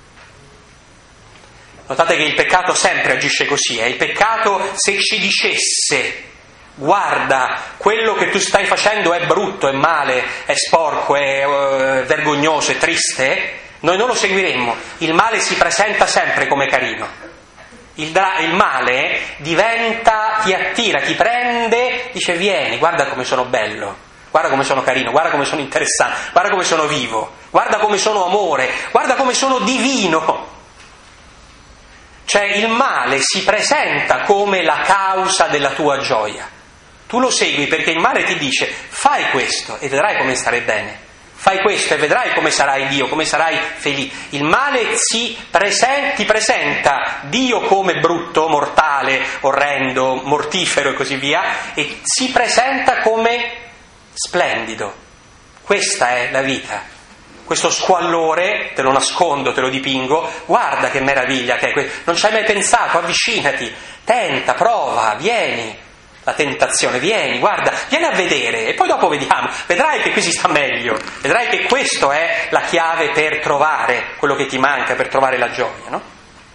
Notate che il peccato sempre agisce così. Eh? Il peccato, se ci dicesse guarda, quello che tu stai facendo è brutto, è male, è sporco, è uh, vergognoso, è triste, noi non lo seguiremmo. Il male si presenta sempre come carino. Il, dra- il male diventa, ti attira, ti prende, dice vieni, guarda come sono bello, guarda come sono carino, guarda come sono interessante, guarda come sono vivo, guarda come sono amore, guarda come sono divino. Cioè il male si presenta come la causa della tua gioia. Tu lo segui perché il male ti dice fai questo e vedrai come stare bene. Fai questo e vedrai come sarai Dio, come sarai felice. Il male si presen- ti presenta Dio come brutto, mortale, orrendo, mortifero e così via, e si presenta come splendido. Questa è la vita. Questo squallore, te lo nascondo, te lo dipingo, guarda che meraviglia che è. Non ci hai mai pensato, avvicinati, tenta, prova, vieni. La tentazione, vieni, guarda, vieni a vedere e poi dopo vediamo, vedrai che qui si sta meglio, vedrai che questa è la chiave per trovare quello che ti manca, per trovare la gioia, no?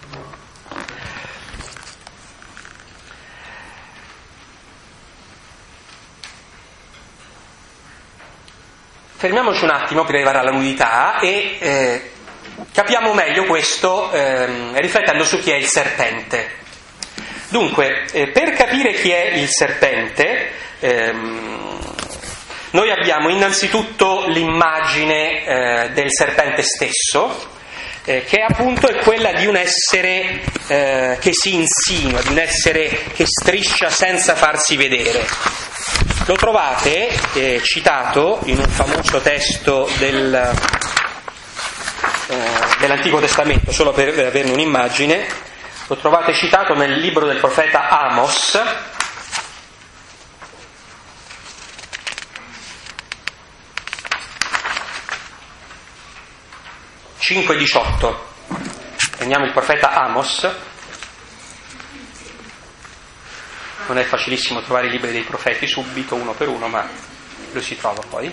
Fermiamoci un attimo per arrivare alla nudità e eh, capiamo meglio questo eh, riflettendo su chi è il serpente. Dunque, eh, per capire chi è il serpente, ehm, noi abbiamo innanzitutto l'immagine eh, del serpente stesso, eh, che appunto è quella di un essere eh, che si insinua, di un essere che striscia senza farsi vedere. Lo trovate eh, citato in un famoso testo del, eh, dell'Antico Testamento, solo per averne un'immagine. Lo trovate citato nel libro del profeta Amos, cinque diciotto. Prendiamo il profeta Amos. Non è facilissimo trovare i libri dei profeti subito, uno per uno, ma lo si trova poi.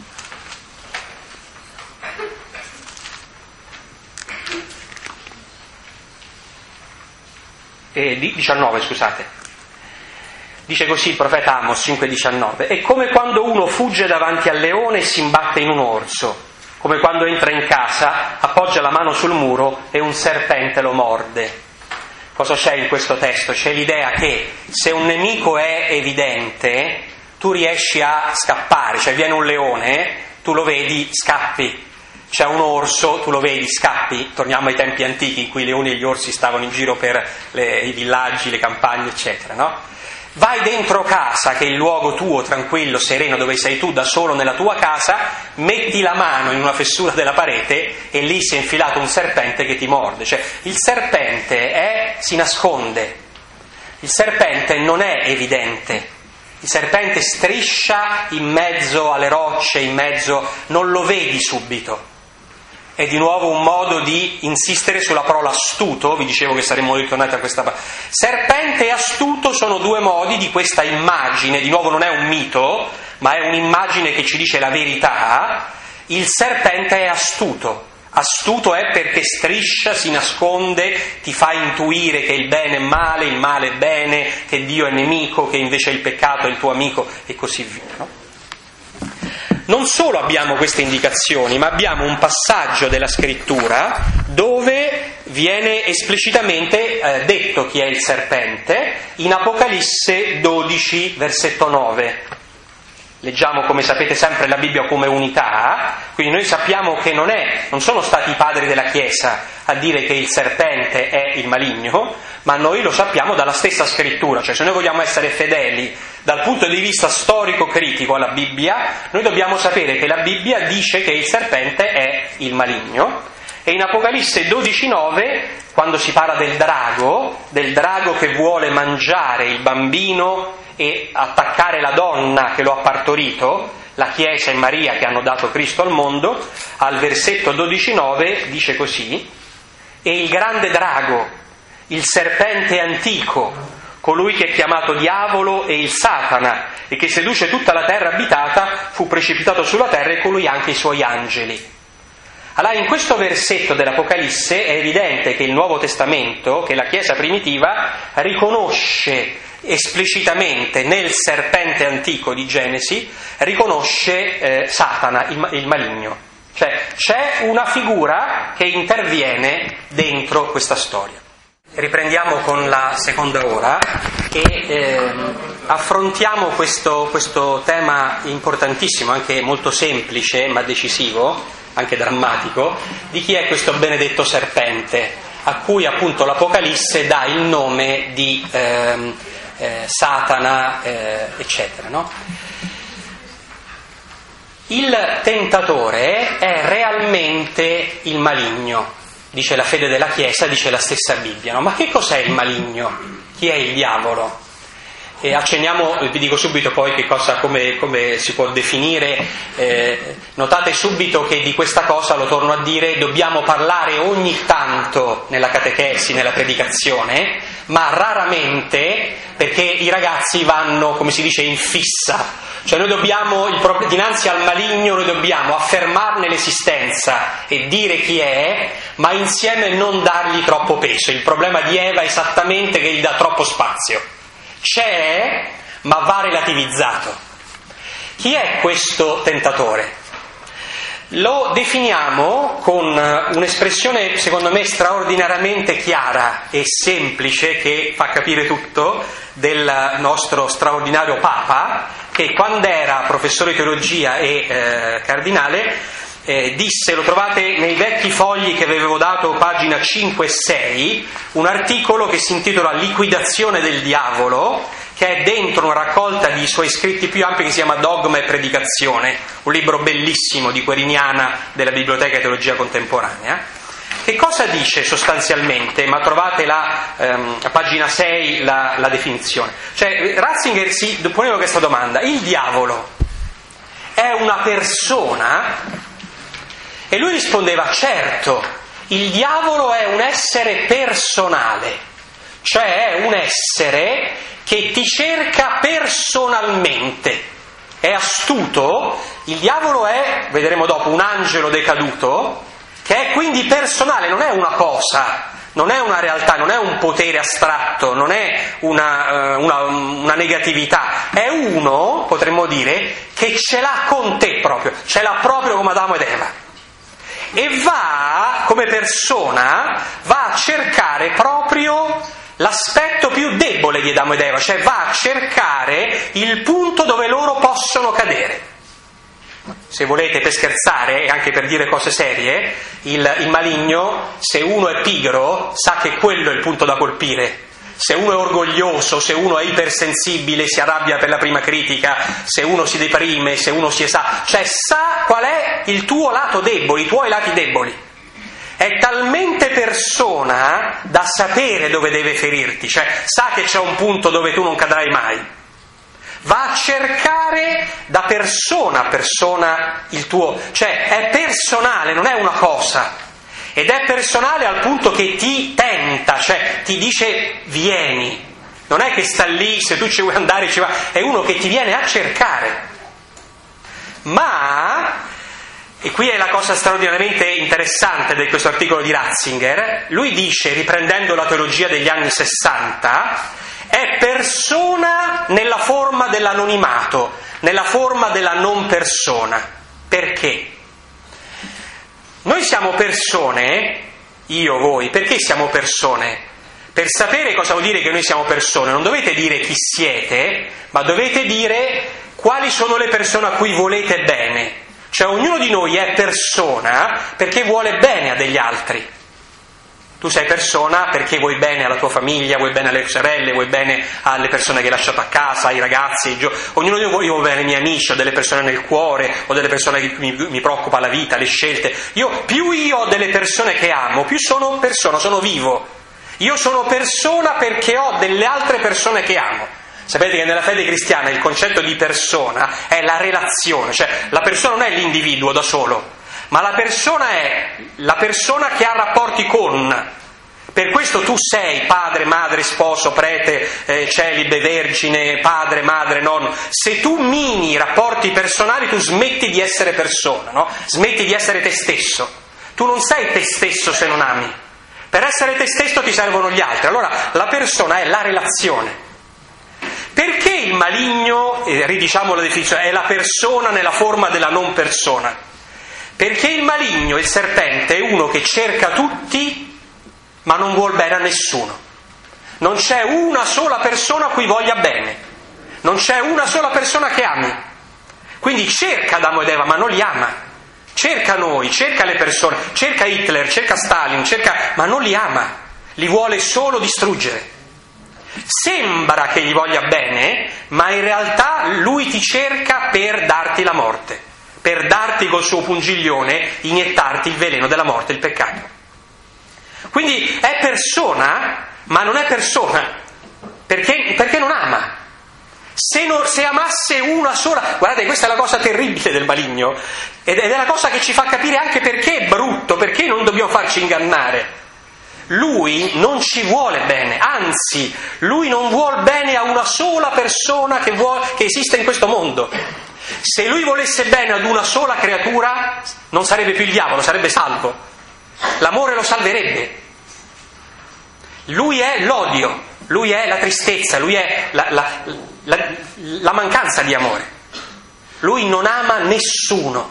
Eh, diciannove, scusate. Dice così il profeta Amos cinque diciannove: è come quando uno fugge davanti al leone e si imbatte in un orso, come quando entra in casa, appoggia la mano sul muro e un serpente lo morde. Cosa c'è in questo testo? C'è l'idea che se un nemico è evidente, tu riesci a scappare, cioè viene un leone, tu lo vedi, scappi. C'è un orso, tu lo vedi, scappi. Torniamo ai tempi antichi in cui i leoni e gli orsi stavano in giro per le, i villaggi, le campagne, eccetera, no? Vai dentro casa, che è il luogo tuo, tranquillo, sereno, dove sei tu da solo nella tua casa, metti la mano in una fessura della parete e lì si è infilato un serpente che ti morde. Cioè, il serpente è, si nasconde, il serpente non è evidente. Il serpente striscia in mezzo alle rocce, in mezzo, non lo vedi subito. è di nuovo un modo di insistere sulla parola astuto. Vi dicevo che saremmo ritornati a questa parola. Serpente e astuto sono due modi di questa immagine, di nuovo non è un mito, ma è un'immagine che ci dice la verità. Il serpente è astuto. Astuto è perché striscia, si nasconde, ti fa intuire che il bene è male, il male è bene, che Dio è nemico, che invece il peccato è il tuo amico e così via, no? Non solo abbiamo queste indicazioni, ma abbiamo un passaggio della scrittura dove viene esplicitamente eh, detto chi è il serpente, in Apocalisse dodici, versetto nove. Leggiamo, come sapete, sempre la Bibbia come unità, quindi noi sappiamo che non è, non sono stati i padri della Chiesa a dire che il serpente è il maligno, ma noi lo sappiamo dalla stessa scrittura. Cioè, se noi vogliamo essere fedeli dal punto di vista storico-critico alla Bibbia, noi dobbiamo sapere che la Bibbia dice che il serpente è il maligno. E in Apocalisse dodici nove, quando si parla del drago, del drago che vuole mangiare il bambino e attaccare la donna che lo ha partorito, la Chiesa e Maria che hanno dato Cristo al mondo, al versetto dodici nove dice così: e il grande drago, il serpente antico, colui che è chiamato diavolo e il Satana e che seduce tutta la terra abitata, fu precipitato sulla terra e con lui anche i suoi angeli. Allora, in questo versetto dell'Apocalisse è evidente che il Nuovo Testamento, che la Chiesa primitiva, riconosce esplicitamente nel serpente antico di Genesi, riconosce eh, Satana, il, il maligno. Cioè c'è una figura che interviene dentro questa storia. Riprendiamo con la seconda ora e eh, affrontiamo questo, questo tema importantissimo, anche molto semplice ma decisivo, anche drammatico, di chi è questo benedetto serpente, a cui appunto l'Apocalisse dà il nome di eh, eh, Satana, eh, eccetera, no? Il tentatore è realmente il maligno, dice la fede della Chiesa, dice la stessa Bibbia, no? Ma che cos'è il maligno? Chi è il diavolo? E accenniamo, vi dico subito poi che cosa, come, come si può definire. Eh, notate subito che di questa cosa, lo torno a dire, dobbiamo parlare ogni tanto nella catechesi, nella predicazione, ma raramente, perché i ragazzi vanno, come si dice, in fissa. Cioè noi dobbiamo, il, dinanzi al maligno, noi dobbiamo affermarne l'esistenza e dire chi è, ma insieme non dargli troppo peso. Il problema di Eva è esattamente che gli dà troppo spazio. C'è, ma va relativizzato. Chi è questo tentatore? Lo definiamo con un'espressione secondo me straordinariamente chiara e semplice, che fa capire tutto, del nostro straordinario Papa, che quando era professore di teologia e eh, cardinale eh, disse, lo trovate nei vecchi fogli che vi avevo dato, pagina cinque e sei, un articolo che si intitola Liquidazione del diavolo, che è dentro una raccolta di suoi scritti più ampi che si chiama Dogma e Predicazione, un libro bellissimo di Queriniana della Biblioteca di Teologia Contemporanea. Che cosa dice sostanzialmente? Ma trovate là, ehm, a pagina sei la, la definizione. Cioè Ratzinger si poneva questa domanda: il diavolo è una persona? E lui rispondeva: certo, il diavolo è un essere personale, cioè è un essere che ti cerca personalmente, è astuto. Il diavolo è, vedremo dopo, un angelo decaduto, che è quindi personale, non è una cosa, non è una realtà, non è un potere astratto, non è una, una, una negatività, è uno, potremmo dire, che ce l'ha con te proprio, ce l'ha proprio come Adamo ed Eva. E va, come persona, va a cercare proprio l'aspetto più debole di Adamo ed Eva, cioè va a cercare il punto dove loro possono cadere. Se volete, per scherzare e anche per dire cose serie, il, il maligno, se uno è pigro, sa che quello è il punto da colpire. Se uno è orgoglioso, se uno è ipersensibile, si arrabbia per la prima critica, se uno si deprime, se uno si esagera, cioè sa qual è il tuo lato debole, i tuoi lati deboli. È talmente persona da sapere dove deve ferirti, cioè sa che c'è un punto dove tu non cadrai mai. va a cercare da persona a persona il tuo, cioè è personale, non è una cosa, ed è personale al punto che ti tenta, cioè ti dice vieni, non è che sta lì, se tu ci vuoi andare ci va, è uno che ti viene a cercare. Ma, e qui è la cosa straordinariamente interessante di questo articolo di Ratzinger, lui dice, riprendendo la teologia degli anni sessanta, è persona nella forma dell'anonimato, nella forma della non persona. Perché? Noi siamo persone, io, voi, perché siamo persone? Per sapere cosa vuol dire che noi siamo persone, non dovete dire chi siete, ma dovete dire quali sono le persone a cui volete bene. Cioè ognuno di noi è persona perché vuole bene a degli altri. Tu sei persona perché vuoi bene alla tua famiglia, vuoi bene alle sorelle, vuoi bene alle persone che hai lasciato a casa, ai ragazzi, ai gio- ognuno di noi vuole bene ai miei amici, ho delle persone nel cuore, ho delle persone che mi, mi preoccupa la vita, le scelte. Io, più io ho delle persone che amo, più sono persona, sono vivo. Io sono persona perché ho delle altre persone che amo. Sapete che nella fede cristiana il concetto di persona è la relazione, cioè la persona non è l'individuo da solo, ma la persona è la persona che ha rapporti con. Per questo tu sei padre, madre, sposo, prete, eh, celibe, vergine, padre, madre, nonno. Se tu mini i rapporti personali, tu smetti di essere persona, no? Smetti di essere te stesso. Tu non sei te stesso se non ami. Per essere te stesso ti servono gli altri. Allora la persona è la relazione. Perché il maligno, eh, ridiciamo la definizione, è la persona nella forma della non persona? Perché il maligno, il serpente, è uno che cerca tutti ma non vuol bene a nessuno. Non c'è una sola persona a cui voglia bene, non c'è una sola persona che ami. Quindi cerca Adamo ed Eva ma non li ama, cerca noi, cerca le persone, cerca Hitler, cerca Stalin, cerca, ma non li ama, li vuole solo distruggere. Sembra che gli voglia bene, ma in realtà lui ti cerca per darti la morte, per darti col suo pungiglione, iniettarti il veleno della morte, il peccato. Quindi è persona, ma non è persona, perché, perché non ama. Se, non, se amasse una sola, guardate, questa è la cosa terribile del maligno, ed è la cosa che ci fa capire anche perché è brutto, perché non dobbiamo farci ingannare. Lui non ci vuole bene, anzi, lui non vuol bene a una sola persona che, vuole, che esiste in questo mondo. Se lui volesse bene ad una sola creatura, non sarebbe più il diavolo, sarebbe salvo. L'amore lo salverebbe. Lui è l'odio, lui è la tristezza, lui è la, la, la, la mancanza di amore. Lui non ama nessuno.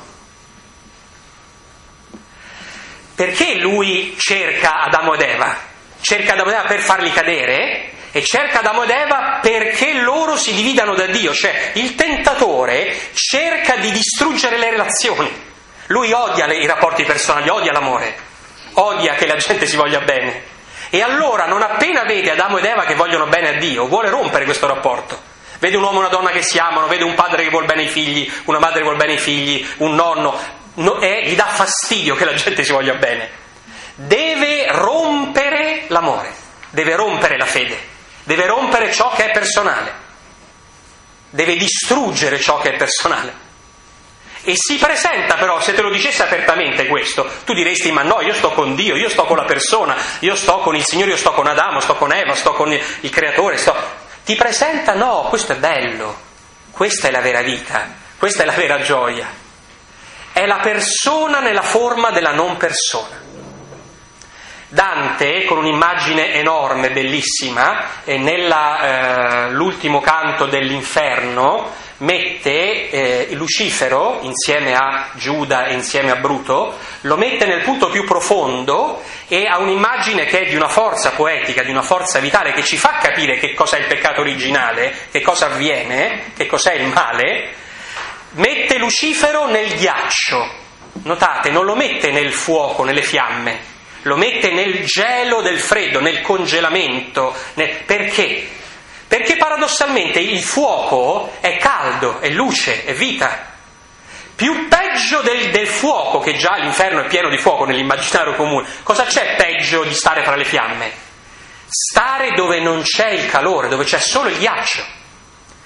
Perché lui cerca Adamo ed Eva? Cerca Adamo ed Eva per farli cadere e cerca Adamo ed Eva perché loro si dividano da Dio. Cioè il tentatore cerca di distruggere le relazioni. Lui odia le, i rapporti personali, odia l'amore, odia che la gente si voglia bene. E allora non appena vede Adamo ed Eva che vogliono bene a Dio, vuole rompere questo rapporto. Vede un uomo e una donna che si amano, vede un padre che vuol bene ai figli, una madre che vuol bene ai figli, un nonno, no, e gli dà fastidio che la gente si voglia bene. Deve rompere l'amore, deve rompere la fede, deve rompere ciò che è personale, deve distruggere ciò che è personale. E si presenta però, se te lo dicesse apertamente questo, tu diresti ma no, io sto con Dio, io sto con la persona, io sto con il Signore, io sto con Adamo, sto con Eva, sto con il Creatore, sto... ti presenta no, questo è bello, questa è la vera vita, questa è la vera gioia, è la persona nella forma della non persona. Dante, con un'immagine enorme, bellissima, e nell'ultimo eh, canto dell'Inferno mette eh, Lucifero insieme a Giuda e insieme a Bruto, lo mette nel punto più profondo e ha un'immagine che è di una forza poetica, di una forza vitale che ci fa capire che cos'è il peccato originale, che cosa avviene, che cos'è il male. Mette Lucifero nel ghiaccio, notate, non lo mette nel fuoco, nelle fiamme, lo mette nel gelo del freddo, nel congelamento. Nel... Perché? Perché paradossalmente il fuoco è caldo, è luce, è vita. Più peggio del, del fuoco, che già l'inferno è pieno di fuoco nell'immaginario comune, cosa c'è peggio di stare fra le fiamme? Stare dove non c'è il calore, dove c'è solo il ghiaccio.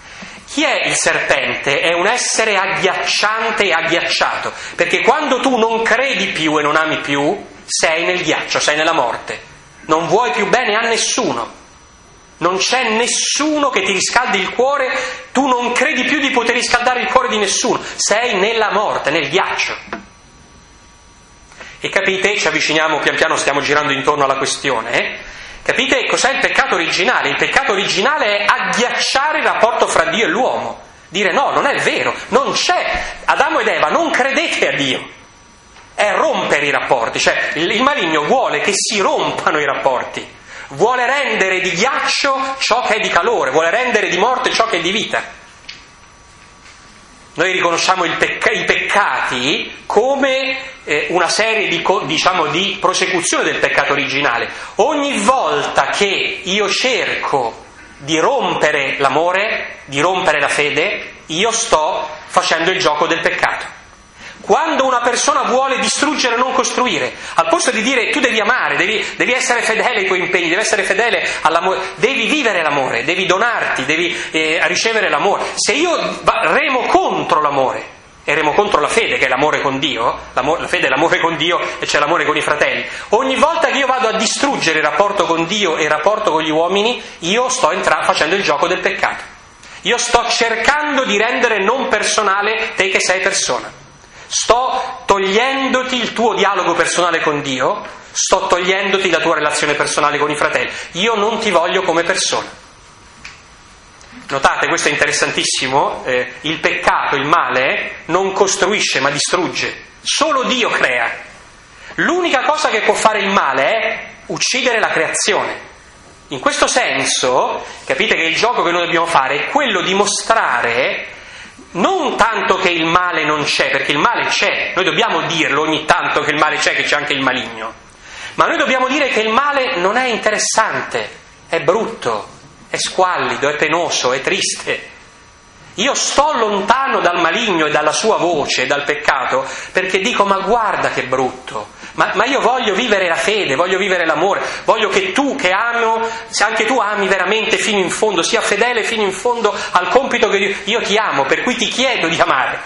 Chi è il serpente? È un essere agghiacciante e agghiacciato, perché quando tu non credi più e non ami più, sei nel ghiaccio, sei nella morte. Non vuoi più bene a nessuno. Non c'è nessuno che ti riscaldi il cuore, tu non credi più di poter riscaldare il cuore di nessuno, sei nella morte, nel ghiaccio. E capite, ci avviciniamo pian piano, stiamo girando intorno alla questione, eh? Capite cos'è il peccato originale? Il peccato originale è agghiacciare il rapporto fra Dio e l'uomo, dire no, non è vero, non c'è, Adamo ed Eva non credete a Dio, è rompere i rapporti, cioè il, il maligno vuole che si rompano i rapporti. Vuole rendere di ghiaccio ciò che è di calore, vuole rendere di morte ciò che è di vita. Noi riconosciamo il pecca- i peccati come eh, una serie di, diciamo, di prosecuzione del peccato originale. Ogni volta che io cerco di rompere l'amore, di rompere la fede, io sto facendo il gioco del peccato. Quando una persona vuole distruggere e non costruire, al posto di dire tu devi amare, devi, devi essere fedele ai tuoi impegni, devi essere fedele all'amore, devi vivere l'amore, devi donarti, devi eh, ricevere l'amore. Se io remo contro l'amore e remo contro la fede, che è l'amore con Dio, la fede è l'amore con Dio e c'è l'amore con i fratelli, ogni volta che io vado a distruggere il rapporto con Dio e il rapporto con gli uomini, io sto entra- facendo il gioco del peccato. Io sto cercando di rendere non personale te che sei persona. Sto togliendoti il tuo dialogo personale con Dio, sto togliendoti la tua relazione personale con i fratelli. Io non ti voglio come persona. Notate, questo è interessantissimo, eh, il peccato, il male, non costruisce ma distrugge. Solo Dio crea. L'unica cosa che può fare il male è uccidere la creazione. In questo senso, capite che il gioco che noi dobbiamo fare è quello di mostrare non tanto che il male non c'è, perché il male c'è, noi dobbiamo dirlo ogni tanto che il male c'è, che c'è anche il maligno, ma noi dobbiamo dire che il male non è interessante, è brutto, è squallido, è penoso, è triste. Io sto lontano dal maligno e dalla sua voce, dal peccato, perché dico ma guarda che brutto, ma, ma io voglio vivere la fede, voglio vivere l'amore, voglio che tu che amo, se anche tu ami veramente fino in fondo, sia fedele fino in fondo al compito che io, io ti amo, per cui ti chiedo di amare.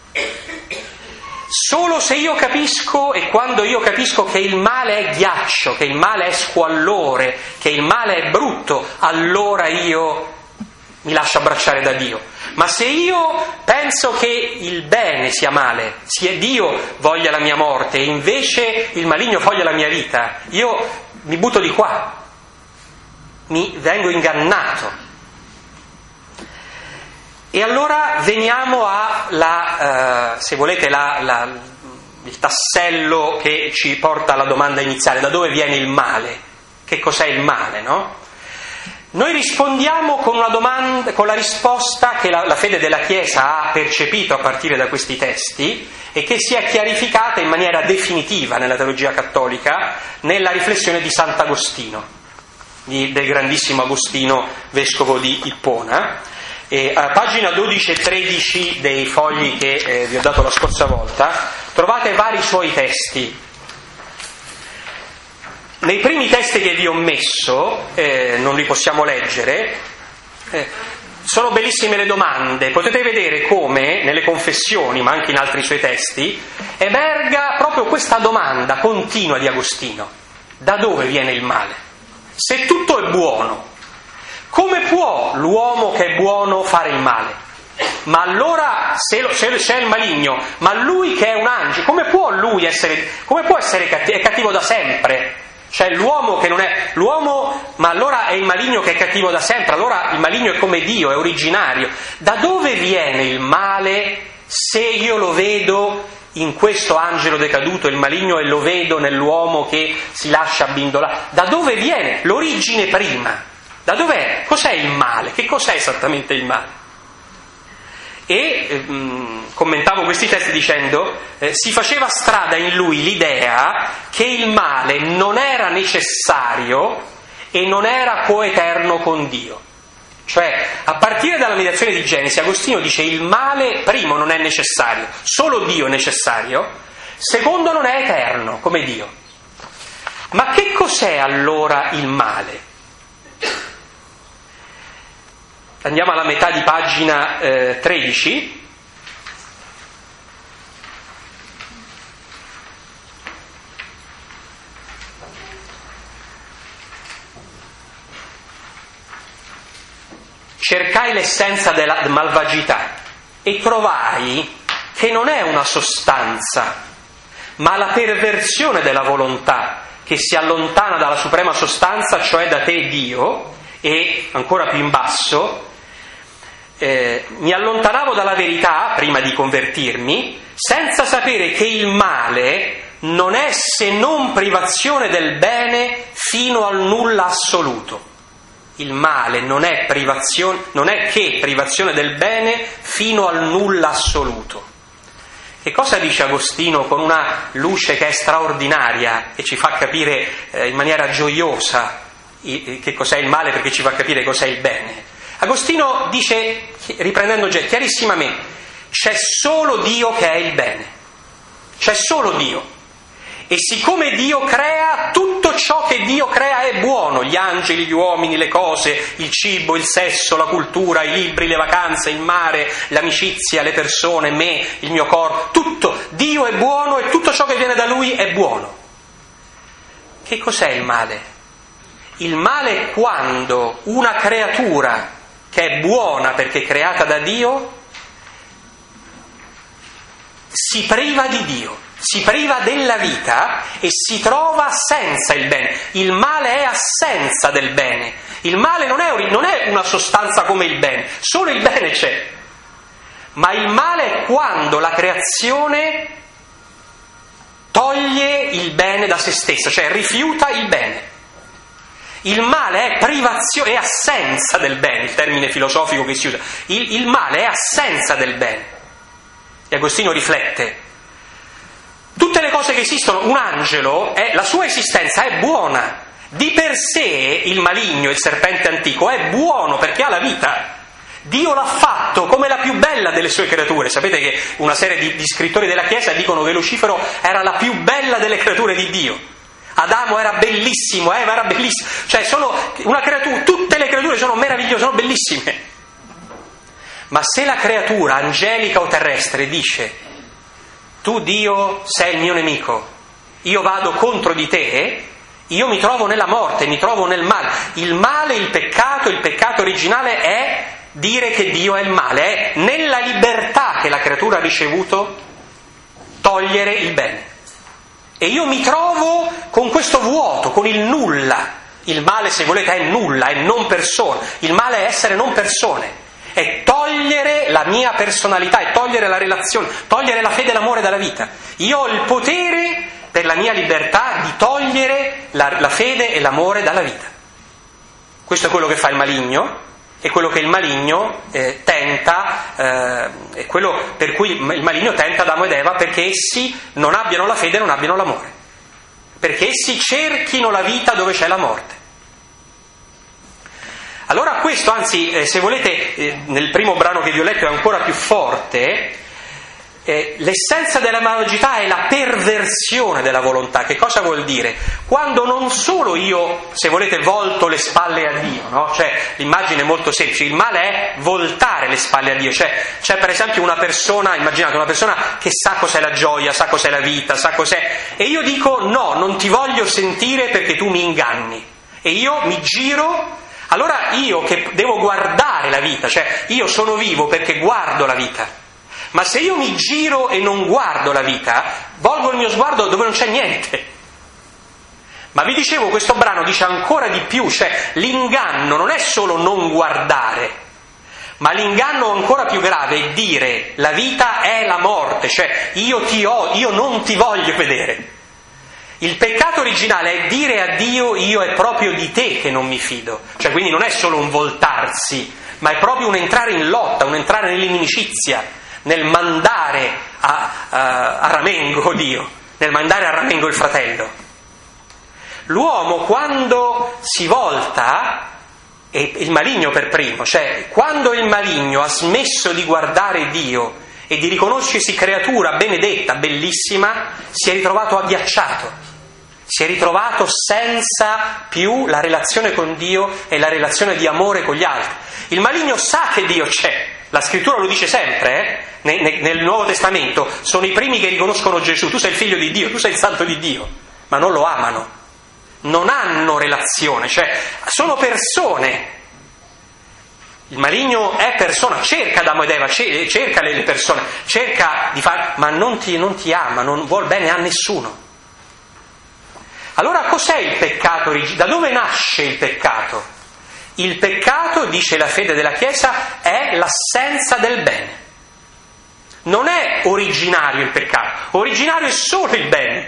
Solo se io capisco, e quando io capisco che il male è ghiaccio, che il male è squallore, che il male è brutto, allora io mi lascio abbracciare da Dio. Ma se io penso che il bene sia male, sia Dio voglia la mia morte e invece il maligno voglia la mia vita, io mi butto di qua, mi vengo ingannato. E allora veniamo a la, uh, se volete, la, la, il tassello che ci porta alla domanda iniziale: da dove viene il male? Che cos'è il male, no? Noi rispondiamo con una domanda, con la risposta che la, la fede della Chiesa ha percepito a partire da questi testi e che si è chiarificata in maniera definitiva nella teologia cattolica nella riflessione di Sant'Agostino, di, del grandissimo Agostino, vescovo di Ippona. E a pagina dodici e tredici dei fogli che eh, vi ho dato la scorsa volta trovate vari suoi testi. Nei primi testi che vi ho messo, eh, non li possiamo leggere, eh, sono bellissime le domande. Potete vedere come nelle confessioni, ma anche in altri suoi testi, emerga proprio questa domanda continua di Agostino: da dove viene il male? Se tutto è buono, come può l'uomo che è buono fare il male? Ma allora, se, lo, se c'è il maligno, ma lui che è un angelo, come può lui essere, come può essere cattivo? È cattivo da sempre. Cioè l'uomo che non è l'uomo, ma allora è il maligno che è cattivo da sempre, allora il maligno è come Dio, è originario. Da dove viene il male se io lo vedo in questo angelo decaduto, il maligno, e lo vedo nell'uomo che si lascia abbindolare? Da dove viene l'origine prima? Da dov'è? Cos'è il male? Che cos'è esattamente il male? E ehm, commentavo questi testi dicendo eh, si faceva strada in lui l'idea che il male non era necessario e non era coeterno con Dio. Cioè, a partire dalla meditazione di Genesi, Agostino dice il male, primo, non è necessario, solo Dio è necessario, secondo, non è eterno come Dio. Ma che cos'è allora il male? Andiamo alla metà di pagina eh, tredici. Cercai l'essenza della malvagità e trovai che non è una sostanza, ma la perversione della volontà che si allontana dalla suprema sostanza, cioè da te Dio, e ancora più in basso, eh, mi allontanavo dalla verità prima di convertirmi, senza sapere che il male non è se non privazione del bene fino al nulla assoluto. Il male non è privazione, non è che privazione del bene fino al nulla assoluto. Che cosa dice Agostino con una luce che è straordinaria e ci fa capire eh, in maniera gioiosa che cos'è il male, perché ci fa capire cos'è il bene? Agostino dice, riprendendo già chiarissimamente, c'è solo Dio che è il bene, c'è solo Dio. E siccome Dio crea, tutto ciò che Dio crea è buono, gli angeli, gli uomini, le cose, il cibo, il sesso, la cultura, i libri, le vacanze, il mare, l'amicizia, le persone, me, il mio corpo, tutto. Dio è buono e tutto ciò che viene da Lui è buono. Che cos'è il male? Il male è quando una creatura che è buona perché creata da Dio si priva di Dio. Si priva della vita e si trova senza il bene. Il male è assenza del bene. Il male non è, non è una sostanza come il bene, solo il bene c'è. Ma il male è quando la creazione toglie il bene da se stessa, cioè rifiuta il bene. Il male è privazione, è assenza del bene, il termine filosofico che si usa. Il, il male è assenza del bene. E Agostino riflette. Tutte le cose che esistono, un angelo, è, la sua esistenza è buona. Di per sé il maligno, il serpente antico, è buono perché ha la vita. Dio l'ha fatto come la più bella delle sue creature. Sapete che una serie di, di scrittori della Chiesa dicono che Lucifero era la più bella delle creature di Dio. Adamo era bellissimo, Eva era bellissima. Cioè sono una creatura, tutte le creature sono meravigliose, sono bellissime. Ma se la creatura angelica o terrestre dice: tu Dio sei il mio nemico, io vado contro di te, io mi trovo nella morte, mi trovo nel male. Il male, il peccato, il peccato originale è dire che Dio è il male, è nella libertà che la creatura ha ricevuto togliere il bene. E io mi trovo con questo vuoto, con il nulla. Il male, se volete, è nulla, è non persona. Il male è essere non persone. È togliere la mia personalità, è togliere la relazione, togliere la fede e l'amore dalla vita. Io ho il potere, per la mia libertà, di togliere la, la fede e l'amore dalla vita. Questo è quello che fa il maligno, è quello che il maligno eh, tenta, eh, è quello per cui il maligno tenta Adamo ed Eva, perché essi non abbiano la fede e non abbiano l'amore, perché essi cerchino la vita dove c'è la morte. Allora questo, anzi, eh, se volete, eh, nel primo brano che vi ho letto è ancora più forte. Eh, l'essenza della malvagità è la perversione della volontà. Che cosa vuol dire? Quando non solo io, se volete, volto le spalle a Dio, no? Cioè, l'immagine è molto semplice, il male è voltare le spalle a Dio. Cioè, c'è per esempio una persona, immaginate una persona che sa cos'è la gioia, sa cos'è la vita, sa cos'è, e io dico no, non ti voglio sentire perché tu mi inganni, e io mi giro. Allora io che devo guardare la vita, cioè io sono vivo perché guardo la vita, ma se io mi giro e non guardo la vita, volgo il mio sguardo dove non c'è niente. Ma vi dicevo, questo brano dice ancora di più, cioè l'inganno non è solo non guardare, ma l'inganno ancora più grave è dire la vita è la morte, cioè io ti ho, io non ti voglio vedere. Il peccato originale è dire a Dio io è proprio di te che non mi fido, cioè quindi non è solo un voltarsi, ma è proprio un entrare in lotta, un entrare nell'inimicizia, nel mandare a, a, a ramengo Dio, nel mandare a ramengo il fratello. L'uomo quando si volta, e il maligno per primo, cioè quando il maligno ha smesso di guardare Dio e di riconoscersi creatura benedetta, bellissima, si è ritrovato agghiacciato. Si è ritrovato senza più la relazione con Dio e la relazione di amore con gli altri. Il maligno sa che Dio c'è, la scrittura lo dice sempre, eh? nel, nel Nuovo Testamento, sono i primi che riconoscono Gesù, tu sei il figlio di Dio, tu sei il santo di Dio, ma non lo amano, non hanno relazione, cioè sono persone. Il maligno è persona, cerca Adamo ed Eva, cerca le persone, cerca di fare, ma non ti, non ti ama, non vuol bene a nessuno. Allora cos'è il peccato originale? Da dove nasce il peccato? Il peccato, dice la fede della Chiesa, è l'assenza del bene. Non è originario il peccato, originario è solo il bene.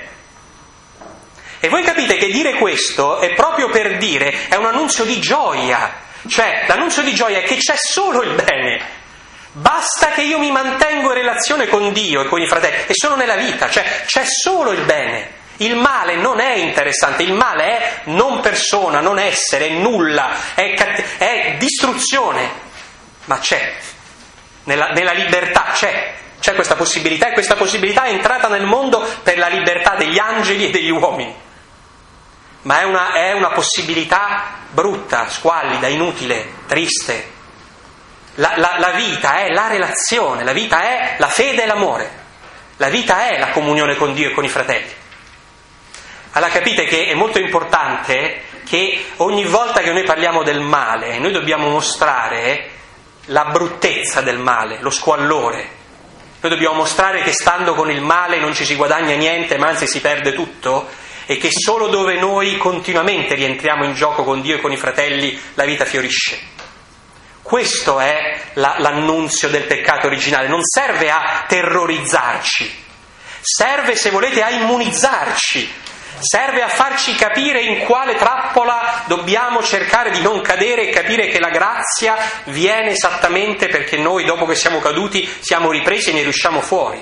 E voi capite che dire questo è proprio per dire, è un annunzio di gioia. Cioè, l'annunzio di gioia è che c'è solo il bene, basta che io mi mantengo in relazione con Dio e con i fratelli, e sono nella vita, cioè c'è solo il bene. Il male non è interessante, il male è non persona, non essere, è nulla, è, catt- è distruzione, ma c'è, nella, nella libertà c'è, c'è questa possibilità, e questa possibilità è entrata nel mondo per la libertà degli angeli e degli uomini. Ma è una, è una possibilità brutta, squallida, inutile, triste. La, la, la vita è la relazione, la vita è la fede e l'amore, la vita è la comunione con Dio e con i fratelli. Allora capite che è molto importante che ogni volta che noi parliamo del male, noi dobbiamo mostrare la bruttezza del male, lo squallore. Noi dobbiamo mostrare che stando con il male non ci si guadagna niente, ma anzi si perde tutto, e che solo dove noi continuamente rientriamo in gioco con Dio e con i fratelli la vita fiorisce. Questo è la, l'annunzio del peccato originale. Non serve a terrorizzarci, serve, se volete, a immunizzarci, serve a farci capire in quale trappola dobbiamo cercare di non cadere e capire che la grazia viene esattamente perché noi, dopo che siamo caduti, siamo ripresi e ne riusciamo fuori.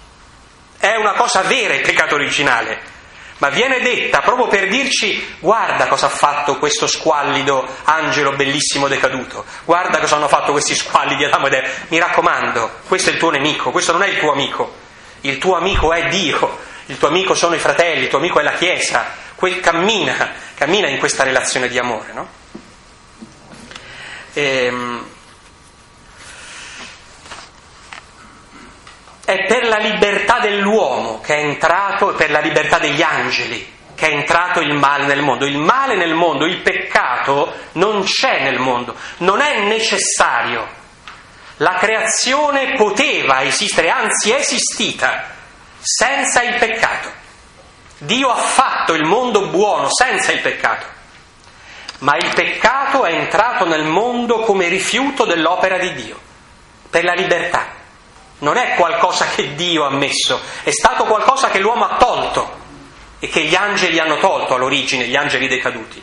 È una cosa vera il peccato originale, ma viene detta proprio per dirci: guarda cosa ha fatto questo squallido angelo bellissimo decaduto, guarda cosa hanno fatto questi squallidi Adamo ed Eva. Mi raccomando, questo è il tuo nemico, questo non è il tuo amico, il tuo amico è Dio, il tuo amico sono i fratelli, il tuo amico è la Chiesa. Quel cammina, cammina in questa relazione di amore, no? Ehm... È per la libertà dell'uomo che è entrato, per la libertà degli angeli che è entrato il male nel mondo. Il male nel mondo, il peccato non c'è nel mondo, non è necessario. La creazione poteva esistere, anzi è esistita senza il peccato. Dio ha fatto il mondo buono senza il peccato, ma il peccato è entrato nel mondo come rifiuto dell'opera di Dio, per la libertà. Non è qualcosa che Dio ha messo, è stato qualcosa che l'uomo ha tolto e che gli angeli hanno tolto all'origine, gli angeli decaduti.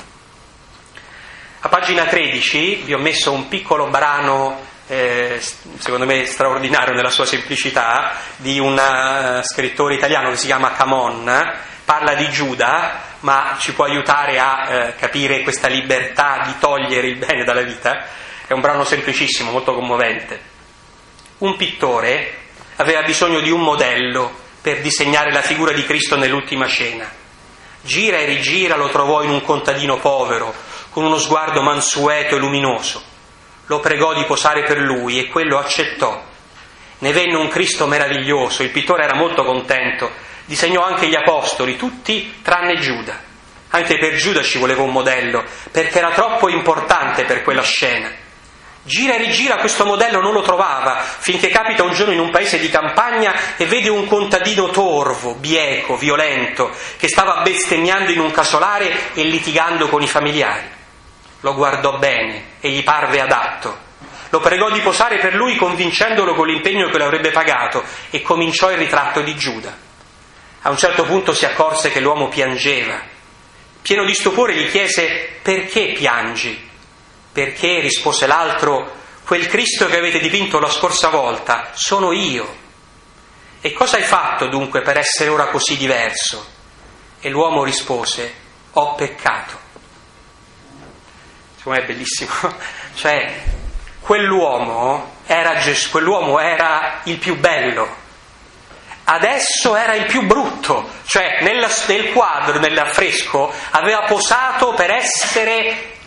A pagina tredici vi ho messo un piccolo brano, eh, secondo me straordinario nella sua semplicità, di un uh, scrittore italiano che si chiama Camon. Parla di Giuda, ma ci può aiutare a eh, capire questa libertà di togliere il bene dalla vita. È un brano semplicissimo, molto commovente. Un pittore aveva bisogno di un modello per disegnare la figura di Cristo nell'ultima cena. Gira e rigira lo trovò in un contadino povero, con uno sguardo mansueto e luminoso. Lo pregò di posare per lui e quello accettò. Ne venne un Cristo meraviglioso, il pittore era molto contento, disegnò anche gli apostoli, tutti tranne Giuda. Anche per Giuda ci voleva un modello, perché era troppo importante per quella scena. Gira e rigira questo modello, non lo trovava, finché capita un giorno in un paese di campagna e vede un contadino torvo, bieco, violento, che stava bestemmiando in un casolare e litigando con i familiari. Lo guardò bene e gli parve adatto. Lo pregò di posare per lui, convincendolo con l'impegno che lo avrebbe pagato, e cominciò il ritratto di Giuda. A un certo punto si accorse che l'uomo piangeva. Pieno di stupore gli chiese: perché piangi? Perché, rispose l'altro, quel Cristo che avete dipinto la scorsa volta sono io. E cosa hai fatto dunque per essere ora così diverso? E l'uomo rispose: ho peccato. Secondo me è bellissimo. Cioè, quell'uomo era Gesù, quell'uomo era il più bello. Adesso era il più brutto, cioè nel, nel quadro, nell'affresco, aveva posato per essere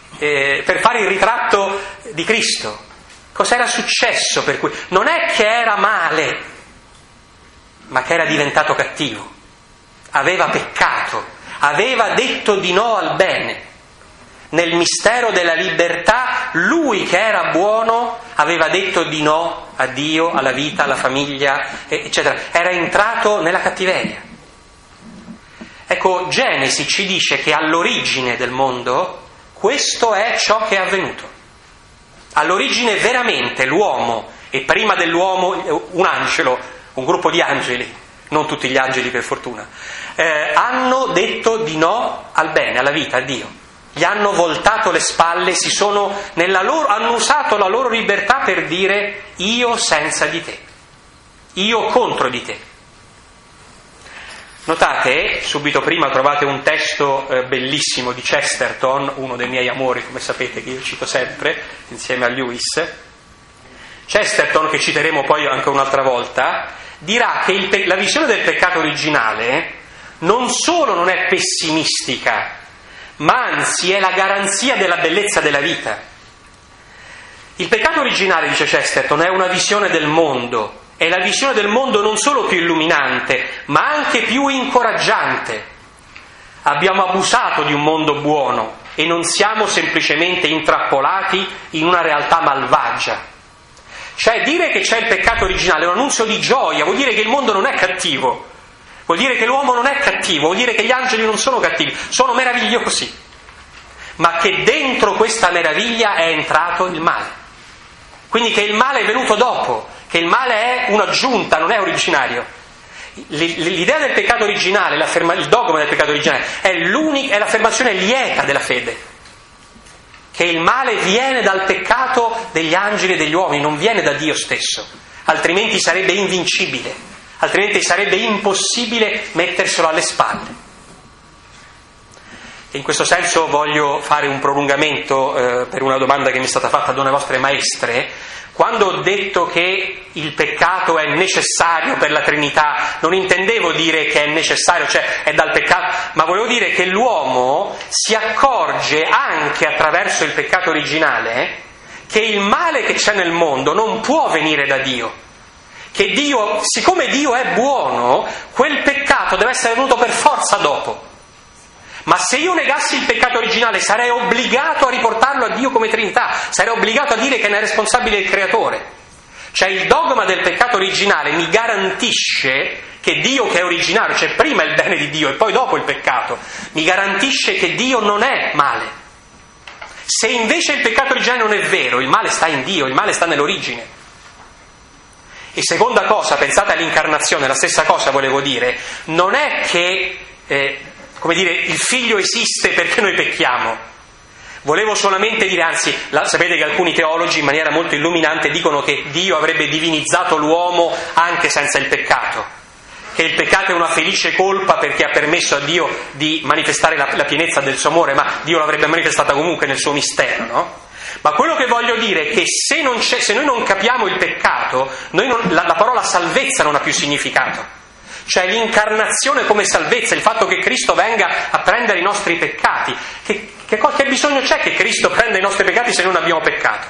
eh, per fare il ritratto di Cristo. Cos'era successo per cui? Non è che era male, ma che era diventato cattivo, aveva peccato, aveva detto di no al bene. Nel mistero della libertà, lui che era buono aveva detto di no a Dio, alla vita, alla famiglia, eccetera. Era entrato nella cattiveria. Ecco, Genesi ci dice che all'origine del mondo questo è ciò che è avvenuto. All'origine veramente l'uomo, e prima dell'uomo un angelo, un gruppo di angeli, non tutti gli angeli per fortuna, eh, hanno detto di no al bene, alla vita, a Dio. Gli hanno voltato le spalle, si sono nella loro, hanno usato la loro libertà per dire io senza di te, io contro di te. Notate, subito prima trovate un testo eh, bellissimo di Chesterton, uno dei miei amori, come sapete, che io cito sempre, insieme a Lewis. Chesterton, che citeremo poi anche un'altra volta, dirà che il pe- la visione del peccato originale non solo non è pessimistica, ma anzi è la garanzia della bellezza della vita. Il peccato originale, dice Chesterton, è una visione del mondo. È la visione del mondo non solo più illuminante, ma anche più incoraggiante. Abbiamo abusato di un mondo buono e non siamo semplicemente intrappolati in una realtà malvagia. Cioè, dire che c'è il peccato originale è un annunzio di gioia, vuol dire che il mondo non è cattivo, vuol dire che l'uomo non è cattivo, vuol dire che gli angeli non sono cattivi, sono meravigliosi, ma che dentro questa meraviglia è entrato il male. Quindi che il male è venuto dopo, che il male è un'aggiunta, non è originario. L'idea del peccato originale, il dogma del peccato originale, è, l'unica, è l'affermazione lieta della fede, che il male viene dal peccato degli angeli e degli uomini, non viene da Dio stesso, altrimenti sarebbe invincibile, altrimenti sarebbe impossibile metterselo alle spalle. E in questo senso voglio fare un prolungamento eh, per una domanda che mi è stata fatta da una vostre maestre. Quando ho detto che il peccato è necessario per la Trinità, non intendevo dire che è necessario, cioè è dal peccato, ma volevo dire che l'uomo si accorge anche attraverso il peccato originale che il male che c'è nel mondo non può venire da Dio. Che Dio, siccome Dio è buono, quel peccato deve essere venuto per forza dopo. Ma se io negassi il peccato originale sarei obbligato a riportarlo a Dio come Trinità, sarei obbligato a dire che ne è responsabile il Creatore. Cioè il dogma del peccato originale mi garantisce che Dio, che è originario, cioè prima il bene di Dio e poi dopo il peccato, mi garantisce che Dio non è male. Se invece il peccato originale non è vero, il male sta in Dio, il male sta nell'origine. E seconda cosa, pensate all'incarnazione, la stessa cosa volevo dire, non è che... Eh, come dire, il figlio esiste perché noi pecchiamo. Volevo solamente dire, anzi, la, sapete che alcuni teologi in maniera molto illuminante dicono che Dio avrebbe divinizzato l'uomo anche senza il peccato, che il peccato è una felice colpa perché ha permesso a Dio di manifestare la, la pienezza del suo amore, ma Dio l'avrebbe manifestata comunque nel suo mistero, no? Ma quello che voglio dire è che se, non c'è, se noi non capiamo il peccato, noi non, la, la parola salvezza non ha più significato. Cioè l'incarnazione come salvezza, il fatto che Cristo venga a prendere i nostri peccati. Che, che, che bisogno c'è che Cristo prenda i nostri peccati se non abbiamo peccato?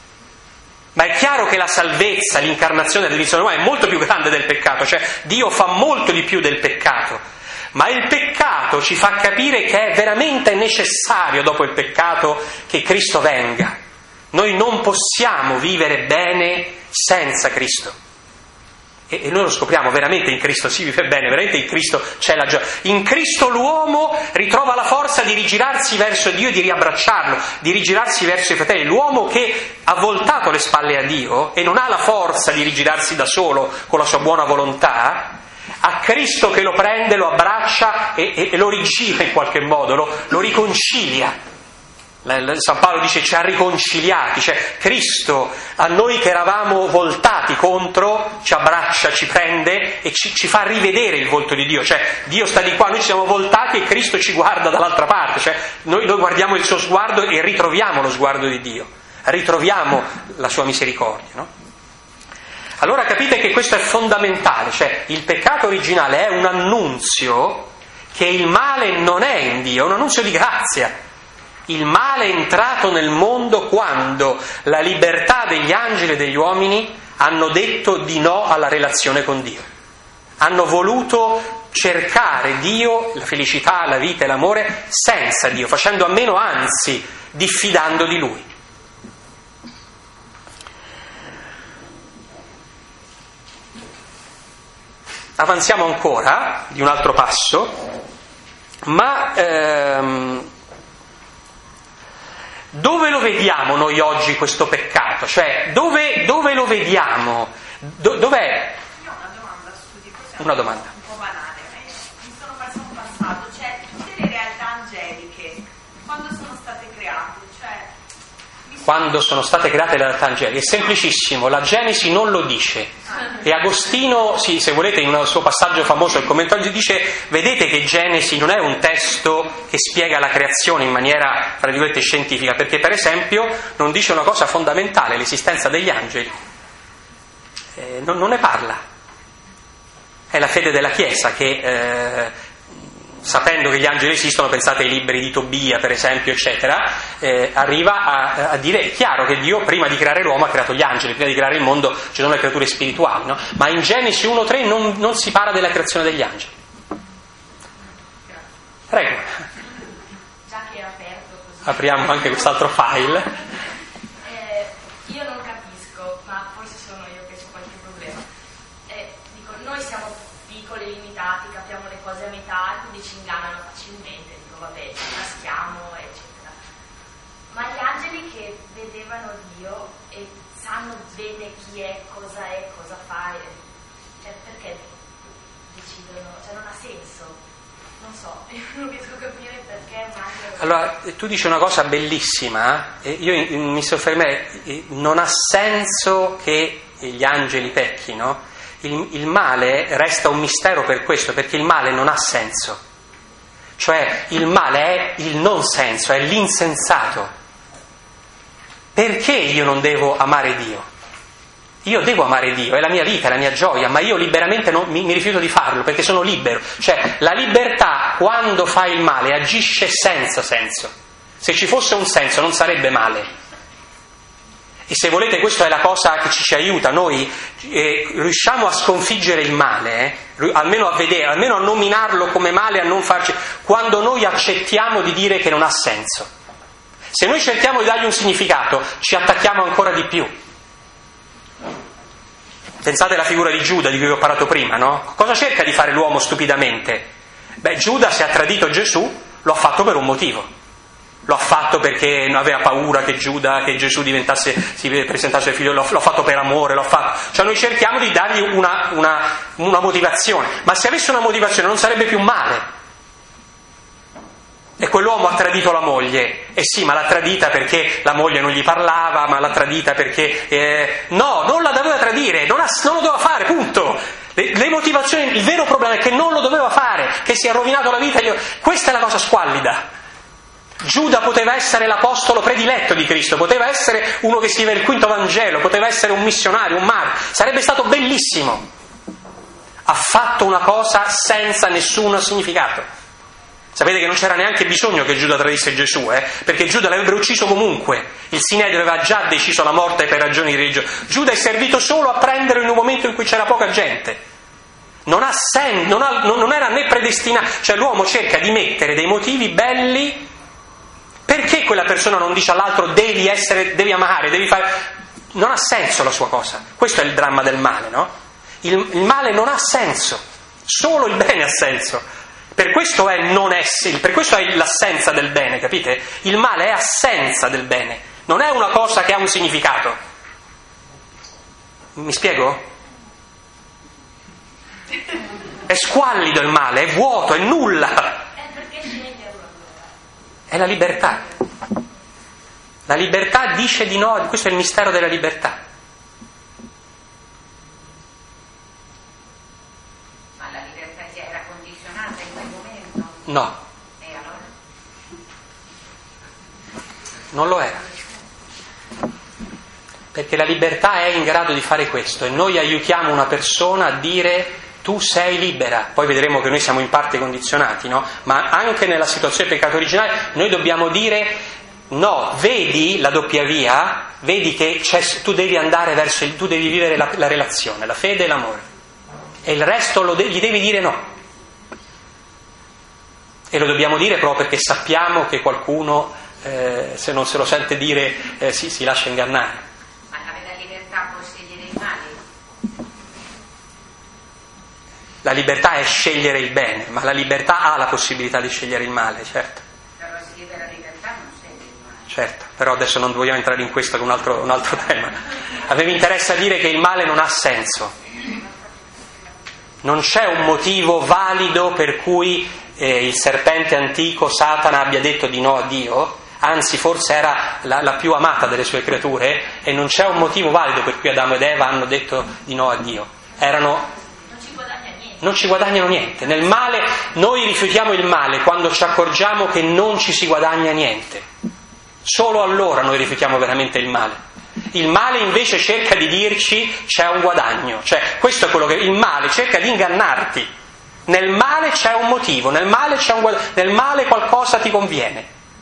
Ma è chiaro che la salvezza, l'incarnazione dell'edizione umana è molto più grande del peccato, cioè Dio fa molto di più del peccato. Ma il peccato ci fa capire che è veramente necessario dopo il peccato che Cristo venga. Noi non possiamo vivere bene senza Cristo. E noi lo scopriamo, veramente in Cristo si vive bene, veramente in Cristo c'è la gioia. In Cristo l'uomo ritrova la forza di rigirarsi verso Dio e di riabbracciarlo, di rigirarsi verso i fratelli. L'uomo che ha voltato le spalle a Dio e non ha la forza di rigirarsi da solo con la sua buona volontà, ha Cristo che lo prende, lo abbraccia e, e, e lo rigira in qualche modo, lo, lo riconcilia. San Paolo dice ci ha riconciliati, cioè Cristo a noi che eravamo voltati contro ci abbraccia, ci prende e ci, ci fa rivedere il volto di Dio, cioè Dio sta di qua, noi ci siamo voltati e Cristo ci guarda dall'altra parte, cioè noi, noi guardiamo il suo sguardo e ritroviamo lo sguardo di Dio, ritroviamo la sua misericordia, no? Allora capite che questo è fondamentale, cioè il peccato originale è un annunzio che il male non è in Dio, è un annunzio di grazia. Il male è entrato nel mondo quando la libertà degli angeli e degli uomini hanno detto di no alla relazione con Dio. Hanno voluto cercare Dio, la felicità, la vita e l'amore senza Dio, facendo a meno, anzi, diffidando di Lui. Avanziamo ancora di un altro passo, ma ehm, dove lo vediamo noi oggi questo peccato? Cioè, dove, dove lo vediamo? Do, dov'è? Io ho una domanda, scusi, forse è una domanda un po' banale. Mi sono perso un passaggio, cioè tutte le realtà angeliche, quando sono state create, cioè... Quando sono state create le realtà angeliche? È semplicissimo, la Genesi non lo dice. E Agostino, sì, se volete, in un suo passaggio famoso, il commentario dice: vedete che Genesi non è un testo che spiega la creazione in maniera, tra virgolette, scientifica, perché per esempio non dice una cosa fondamentale, l'esistenza degli angeli. Eh, non, non ne parla. È la fede della Chiesa che, eh, sapendo che gli angeli esistono, pensate ai libri di Tobia, per esempio, eccetera, eh, arriva a, a dire: è chiaro che Dio prima di creare l'uomo ha creato gli angeli, prima di creare il mondo ci sono le creature spirituali, no? Ma in Genesi uno tre non, non si parla della creazione degli angeli. Prego. Già che è aperto così. Apriamo anche quest'altro file. Eh, io non capisco, ma forse sono io che ho qualche problema. Eh, dico, noi siamo piccoli, limitati, capiamo le cose a metà, quindi ci ingannano facilmente. Dico, vabbè, ci caschiamo, eccetera. Ma gli angeli che vedevano Dio e sanno bene chi è, cosa è, cosa fa, cioè perché decidono? Cioè non ha senso. Non so, io non riesco a capire perché un angelo... Allora, tu dici una cosa bellissima, eh? Io mi soffermerei, non ha senso che gli angeli pecchino. Il, il male resta un mistero per questo, perché il male non ha senso. Cioè, il male è il non senso, è l'insensato. Perché io non devo amare Dio? Io devo amare Dio, è la mia vita, è la mia gioia, ma io liberamente non, mi, mi rifiuto di farlo, perché sono libero. Cioè, la libertà, quando fa il male, agisce senza senso. Se ci fosse un senso non sarebbe male. E se volete, questa è la cosa che ci, ci aiuta. Noi eh, riusciamo a sconfiggere il male, eh, almeno a vedere, almeno a nominarlo come male, a non farci, quando noi accettiamo di dire che non ha senso. Se noi cerchiamo di dargli un significato, ci attacchiamo ancora di più. Pensate alla figura di Giuda di cui vi ho parlato prima, no? Cosa cerca di fare l'uomo stupidamente? Beh, Giuda, se ha tradito Gesù, lo ha fatto per un motivo. Lo ha fatto perché aveva paura che Giuda, che Gesù diventasse, si presentasse figlio, l'ha fatto per amore, l'ha fatto. Cioè noi cerchiamo di dargli una, una, una motivazione, ma se avesse una motivazione non sarebbe più male. E quell'uomo ha tradito la moglie. Eh sì, ma l'ha tradita perché la moglie non gli parlava, ma l'ha tradita perché... Eh, no, non la doveva tradire, non, ha, non lo doveva fare, punto. Le, le motivazioni, il vero problema è che non lo doveva fare, che si è rovinato la vita. Questa è la cosa squallida. Giuda poteva essere l'apostolo prediletto di Cristo, poteva essere uno che scrive il quinto Vangelo, poteva essere un missionario, un martire, sarebbe stato bellissimo. Ha fatto una cosa senza nessun significato. Sapete che non c'era neanche bisogno che Giuda tradisse Gesù, eh? Perché Giuda l'avrebbero ucciso comunque. Il Sinedrio aveva già deciso la morte per ragioni di religione. Giuda è servito solo a prenderlo in un momento in cui c'era poca gente. Non ha sen- non, ha, non, non era né predestinato. Cioè l'uomo cerca di mettere dei motivi belli. Perché quella persona non dice all'altro devi essere, devi amare, devi fare... Non ha senso la sua cosa. Questo è il dramma del male, no? Il, il male non ha senso. Solo il bene ha senso. Per questo è non essere, per questo è l'assenza del bene, capite? Il male è assenza del bene, non è una cosa che ha un significato. Mi spiego? È squallido il male, è vuoto, è nulla. È la libertà. La libertà dice di no, questo è il mistero della libertà. No, non lo era, perché la libertà è in grado di fare questo e noi aiutiamo una persona a dire tu sei libera. Poi vedremo che noi siamo in parte condizionati, no? Ma anche nella situazione del peccato originale noi dobbiamo dire no, vedi la doppia via, vedi che c'è, tu devi andare verso il, tu devi vivere la, la relazione, la fede e l'amore, e il resto lo de- gli devi dire no. E lo dobbiamo dire proprio perché sappiamo che qualcuno eh, se non se lo sente dire eh, si, si lascia ingannare. Ma avere la libertà può scegliere il male? La libertà è scegliere il bene, ma la libertà ha la possibilità di scegliere il male, certo. Però si libera la libertà non sceglie il male. Certo, però adesso non vogliamo entrare in questo, che è un altro, un altro tema. A me mi interessa dire che il male non ha senso. Non c'è un motivo valido per cui eh, il serpente antico, Satana, abbia detto di no a Dio, anzi forse era la, la più amata delle sue creature, e non c'è un motivo valido per cui Adamo ed Eva hanno detto di no a Dio. Erano... non ci guadagnano niente. Nel male, noi rifiutiamo il male quando ci accorgiamo che non ci si guadagna niente. Solo allora noi rifiutiamo veramente il male. Il male invece cerca di dirci c'è un guadagno, cioè questo è quello che il male cerca di ingannarti. Nel male c'è un motivo, nel male c'è un guadagno, nel male qualcosa ti conviene.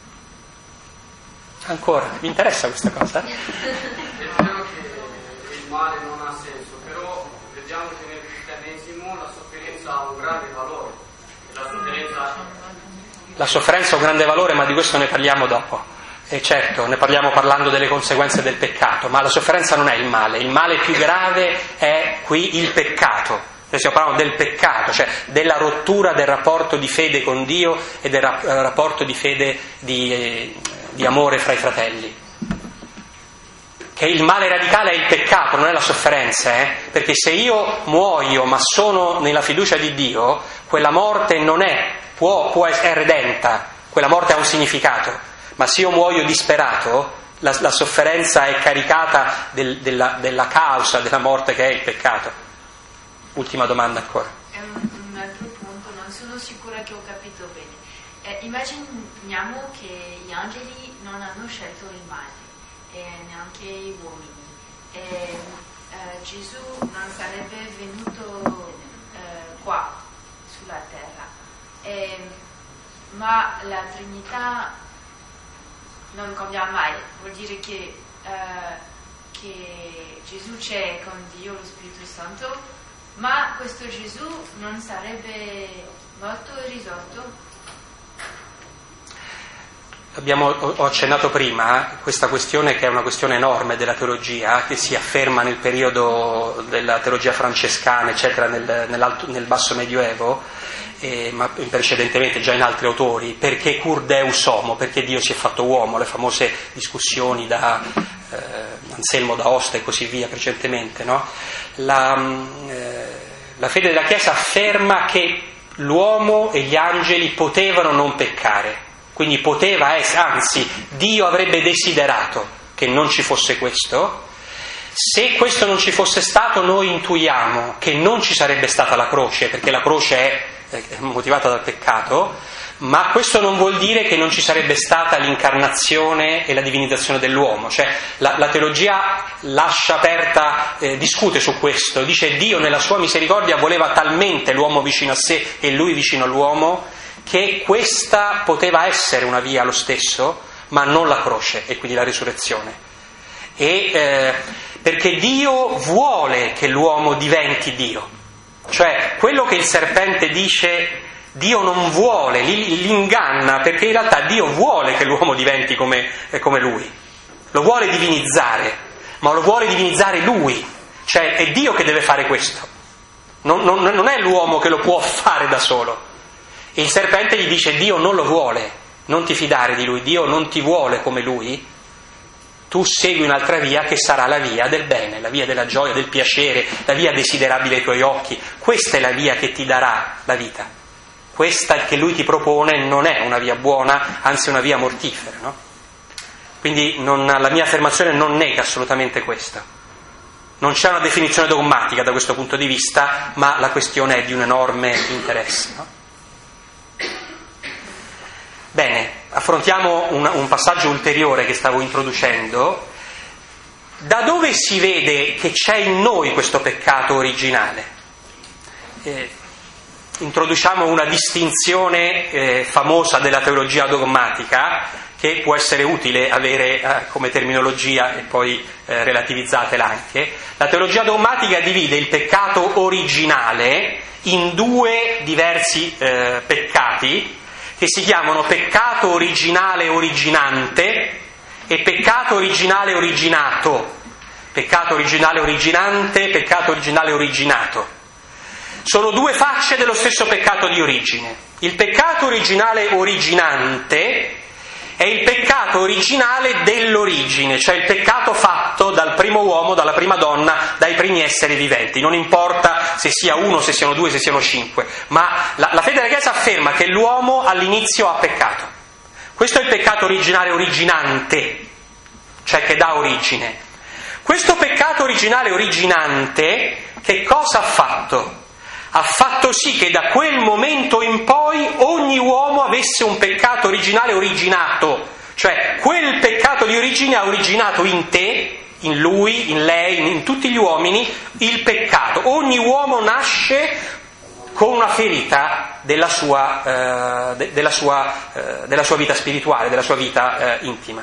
Ancora, vi interessa questa cosa? È vero che il male non ha senso, però vediamo che nel cristianesimo la sofferenza ha un grande valore. La sofferenza... La sofferenza ha un grande valore, ma di questo ne parliamo dopo. E certo, ne parliamo parlando delle conseguenze del peccato, ma la sofferenza non è il male. Il male più grave è qui il peccato. Noi stiamo parlando del peccato, cioè della rottura del rapporto di fede con Dio e del rapporto di fede di, eh, di amore fra i fratelli. Che il male radicale è il peccato, non è la sofferenza, eh? Perché se io muoio ma sono nella fiducia di Dio, quella morte non è, può, può è redenta, quella morte ha un significato, ma se io muoio disperato, la, la sofferenza è caricata del, della, della causa della morte, che è il peccato. Ultima domanda ancora. È un, un altro punto, non sono sicura che ho capito bene. Eh, immaginiamo che gli angeli non hanno scelto il male, e neanche gli uomini. E, eh, Gesù non sarebbe venuto eh, qua, sulla terra. E, ma la Trinità non cambia mai, vuol dire che, eh, che Gesù c'è con Dio, lo Spirito Santo, ma questo Gesù non sarebbe morto e risorto? Abbiamo, ho accennato prima questa questione, che è una questione enorme della teologia, che si afferma nel periodo della teologia francescana, eccetera, nel, nel basso medioevo, eh, ma precedentemente già in altri autori. Perché cur Deus homo, perché Dio si è fatto uomo, le famose discussioni da eh, Anselmo d'Aosta e così via precedentemente, no? La, eh, la fede della Chiesa afferma che l'uomo e gli angeli potevano non peccare. Quindi poteva essere, anzi, Dio avrebbe desiderato che non ci fosse questo. Se questo non ci fosse stato, noi intuiamo che non ci sarebbe stata la croce, perché la croce è, è motivata dal peccato, ma questo non vuol dire che non ci sarebbe stata l'incarnazione e la divinizzazione dell'uomo. Cioè la, la teologia lascia aperta, eh, discute su questo, dice Dio nella sua misericordia voleva talmente l'uomo vicino a sé e lui vicino all'uomo, che questa poteva essere una via lo stesso, ma non la croce e quindi la risurrezione. E eh, perché Dio vuole che l'uomo diventi Dio, cioè quello che il serpente dice Dio non vuole, li, li inganna, perché in realtà Dio vuole che l'uomo diventi come, eh, come lui, lo vuole divinizzare, ma lo vuole divinizzare lui, cioè è Dio che deve fare questo, non, non, non è l'uomo che lo può fare da solo. E il serpente gli dice Dio non lo vuole, non ti fidare di lui, Dio non ti vuole come lui, tu segui un'altra via che sarà la via del bene, la via della gioia, del piacere, la via desiderabile ai tuoi occhi, questa è la via che ti darà la vita, questa che lui ti propone non è una via buona, anzi una via mortifera, no? Quindi non, la mia affermazione non nega assolutamente questo, non c'è una definizione dogmatica da questo punto di vista, ma la questione è di un enorme interesse, no? Bene, affrontiamo un, un passaggio ulteriore che stavo introducendo. Da dove si vede che c'è in noi questo peccato originale? eh, introduciamo una distinzione eh, famosa della teologia dogmatica, che può essere utile avere eh, come terminologia e poi eh, relativizzatela anche. La teologia dogmatica divide il peccato originale in due diversi eh, peccati che si chiamano peccato originale originante e peccato originale originato. Peccato originale originante, peccato originale originato. Sono due facce dello stesso peccato di origine. Il peccato originale originante è il peccato originale dell'origine, cioè il peccato fatto dal primo uomo, dalla prima donna, dai primi esseri viventi. Non importa se sia uno, se siano due, se siano cinque, ma la, la fede della Chiesa afferma che l'uomo all'inizio ha peccato. Questo è il peccato originale originante, cioè che dà origine. Questo peccato originale originante che cosa ha fatto? Ha fatto sì che da quel momento in poi ogni uomo avesse un peccato originale originato, cioè quel peccato di origine ha originato in te, in lui, in lei, in tutti gli uomini, il peccato. Ogni uomo nasce con una ferita della sua, eh, de, della, sua, eh, della sua vita spirituale, della sua vita eh, intima.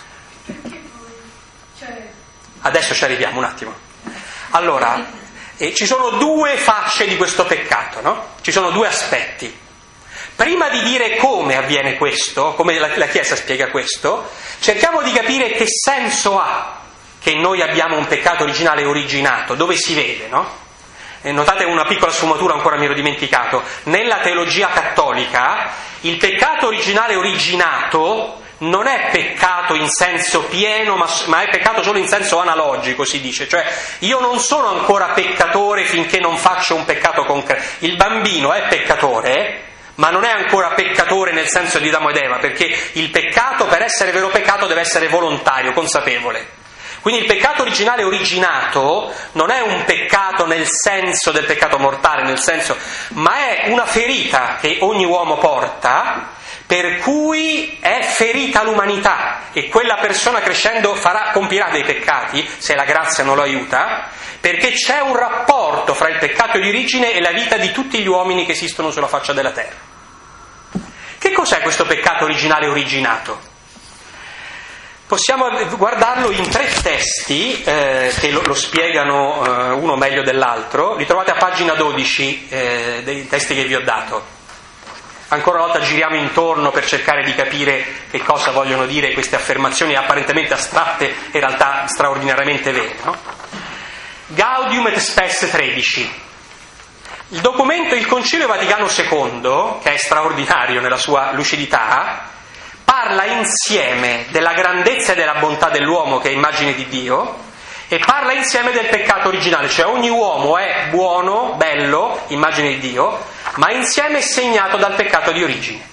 Adesso ci arriviamo un attimo. Allora, e ci sono due facce di questo peccato, no? Ci sono due aspetti. Prima di dire come avviene questo, come la, la Chiesa spiega questo, cerchiamo di capire che senso ha che noi abbiamo un peccato originale originato, dove si vede, no? E notate una piccola sfumatura, ancora mi ero dimenticato. Nella teologia cattolica il peccato originale originato non è peccato in senso pieno, ma, ma è peccato solo in senso analogico, si dice. Cioè, io non sono ancora peccatore finché non faccio un peccato concreto. Il bambino è peccatore, ma non è ancora peccatore nel senso di Adamo ed Eva, perché il peccato, per essere vero peccato, deve essere volontario, consapevole. Quindi il peccato originale originato non è un peccato nel senso del peccato mortale, nel senso, ma è una ferita che ogni uomo porta, per cui è ferita l'umanità, e quella persona crescendo farà, compirà dei peccati, se la grazia non lo aiuta, perché c'è un rapporto fra il peccato di origine e la vita di tutti gli uomini che esistono sulla faccia della terra. Che cos'è questo peccato originale originato? Possiamo guardarlo in tre testi eh, che lo, lo spiegano eh, uno meglio dell'altro. Li trovate a pagina dodici eh, dei testi che vi ho dato. Ancora una volta giriamo intorno per cercare di capire che cosa vogliono dire queste affermazioni apparentemente astratte e in realtà straordinariamente vere, no? Gaudium et Spes tredici. Il documento, il Concilio Vaticano secondo, che è straordinario nella sua lucidità, parla insieme della grandezza e della bontà dell'uomo, che è immagine di Dio, e parla insieme del peccato originale, cioè ogni uomo è buono, bello, immagine di Dio, ma insieme è segnato dal peccato di origine.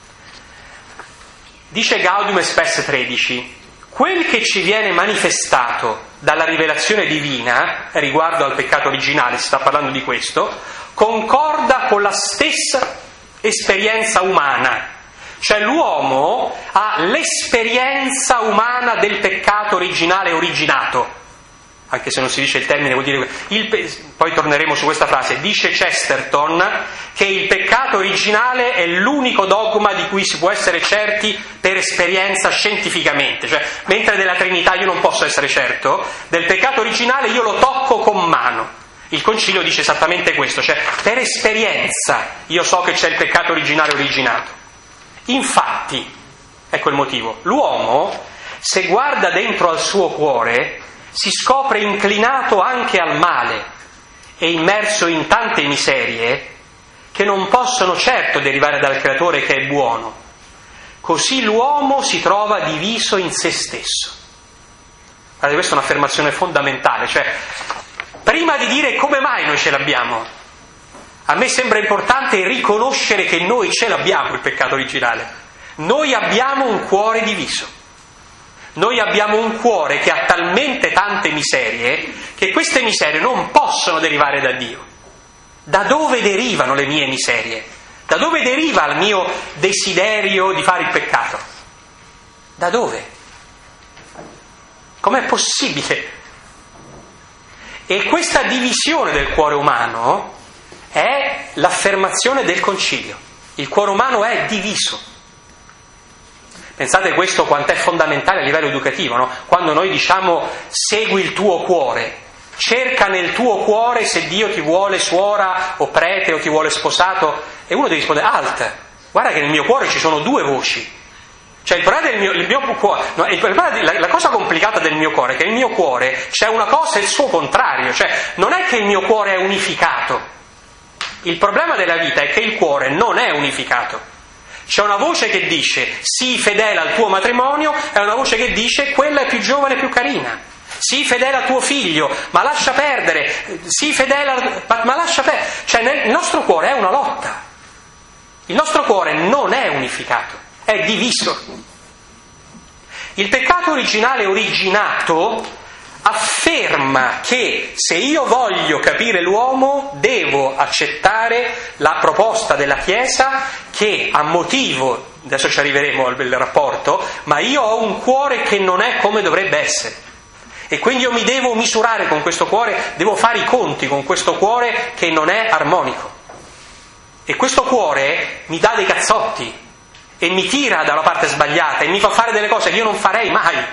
Dice Gaudium et Spes tredici: quel che ci viene manifestato dalla rivelazione divina riguardo al peccato originale, si sta parlando di questo, concorda con la stessa esperienza umana. Cioè l'uomo ha l'esperienza umana del peccato originale originato, anche se non si dice il termine, vuol dire il pe- poi torneremo su questa frase. Dice Chesterton che il peccato originale è l'unico dogma di cui si può essere certi per esperienza scientificamente, cioè mentre della Trinità io non posso essere certo, del peccato originale io lo tocco con mano. Il Concilio dice esattamente questo, cioè per esperienza io so che c'è il peccato originale originato. Infatti, ecco il motivo, l'uomo, se guarda dentro al suo cuore, si scopre inclinato anche al male e immerso in tante miserie che non possono certo derivare dal Creatore che è buono. Così l'uomo si trova diviso in se stesso. Guardate, questa è un'affermazione fondamentale, cioè prima di dire come mai noi ce l'abbiamo, a me sembra importante riconoscere che noi ce l'abbiamo il peccato originale. Noi abbiamo un cuore diviso. Noi abbiamo un cuore che ha talmente tante miserie che queste miserie non possono derivare da Dio. Da dove derivano le mie miserie? Da dove deriva il mio desiderio di fare il peccato? Da dove? Com'è possibile? E questa divisione del cuore umano è l'affermazione del concilio. Il cuore umano è diviso. Pensate questo quanto è fondamentale a livello educativo, no? Quando noi diciamo segui il tuo cuore, cerca nel tuo cuore se Dio ti vuole suora o prete o ti vuole sposato, e uno ti risponde alt, guarda che nel mio cuore ci sono due voci. Cioè il problema del mio, il mio cuore, no, il problema, la, la cosa complicata del mio cuore è che nel mio cuore c'è una cosa e il suo contrario, cioè non è che il mio cuore è unificato. Il problema della vita è che il cuore non è unificato. C'è una voce che dice sii fedele al tuo matrimonio e una voce che dice quella è più giovane e più carina. Sii fedele al tuo figlio, ma lascia perdere. Sii fedele al... ma, ma lascia perdere. Cioè nel, il nostro cuore è una lotta. Il nostro cuore non è unificato, è diviso. Il peccato originale originato afferma che se io voglio capire l'uomo devo accettare la proposta della Chiesa che a motivo, adesso ci arriveremo al rapporto, ma io ho un cuore che non è come dovrebbe essere e quindi io mi devo misurare con questo cuore, devo fare i conti con questo cuore che non è armonico e questo cuore mi dà dei cazzotti e mi tira dalla parte sbagliata e mi fa fare delle cose che io non farei mai.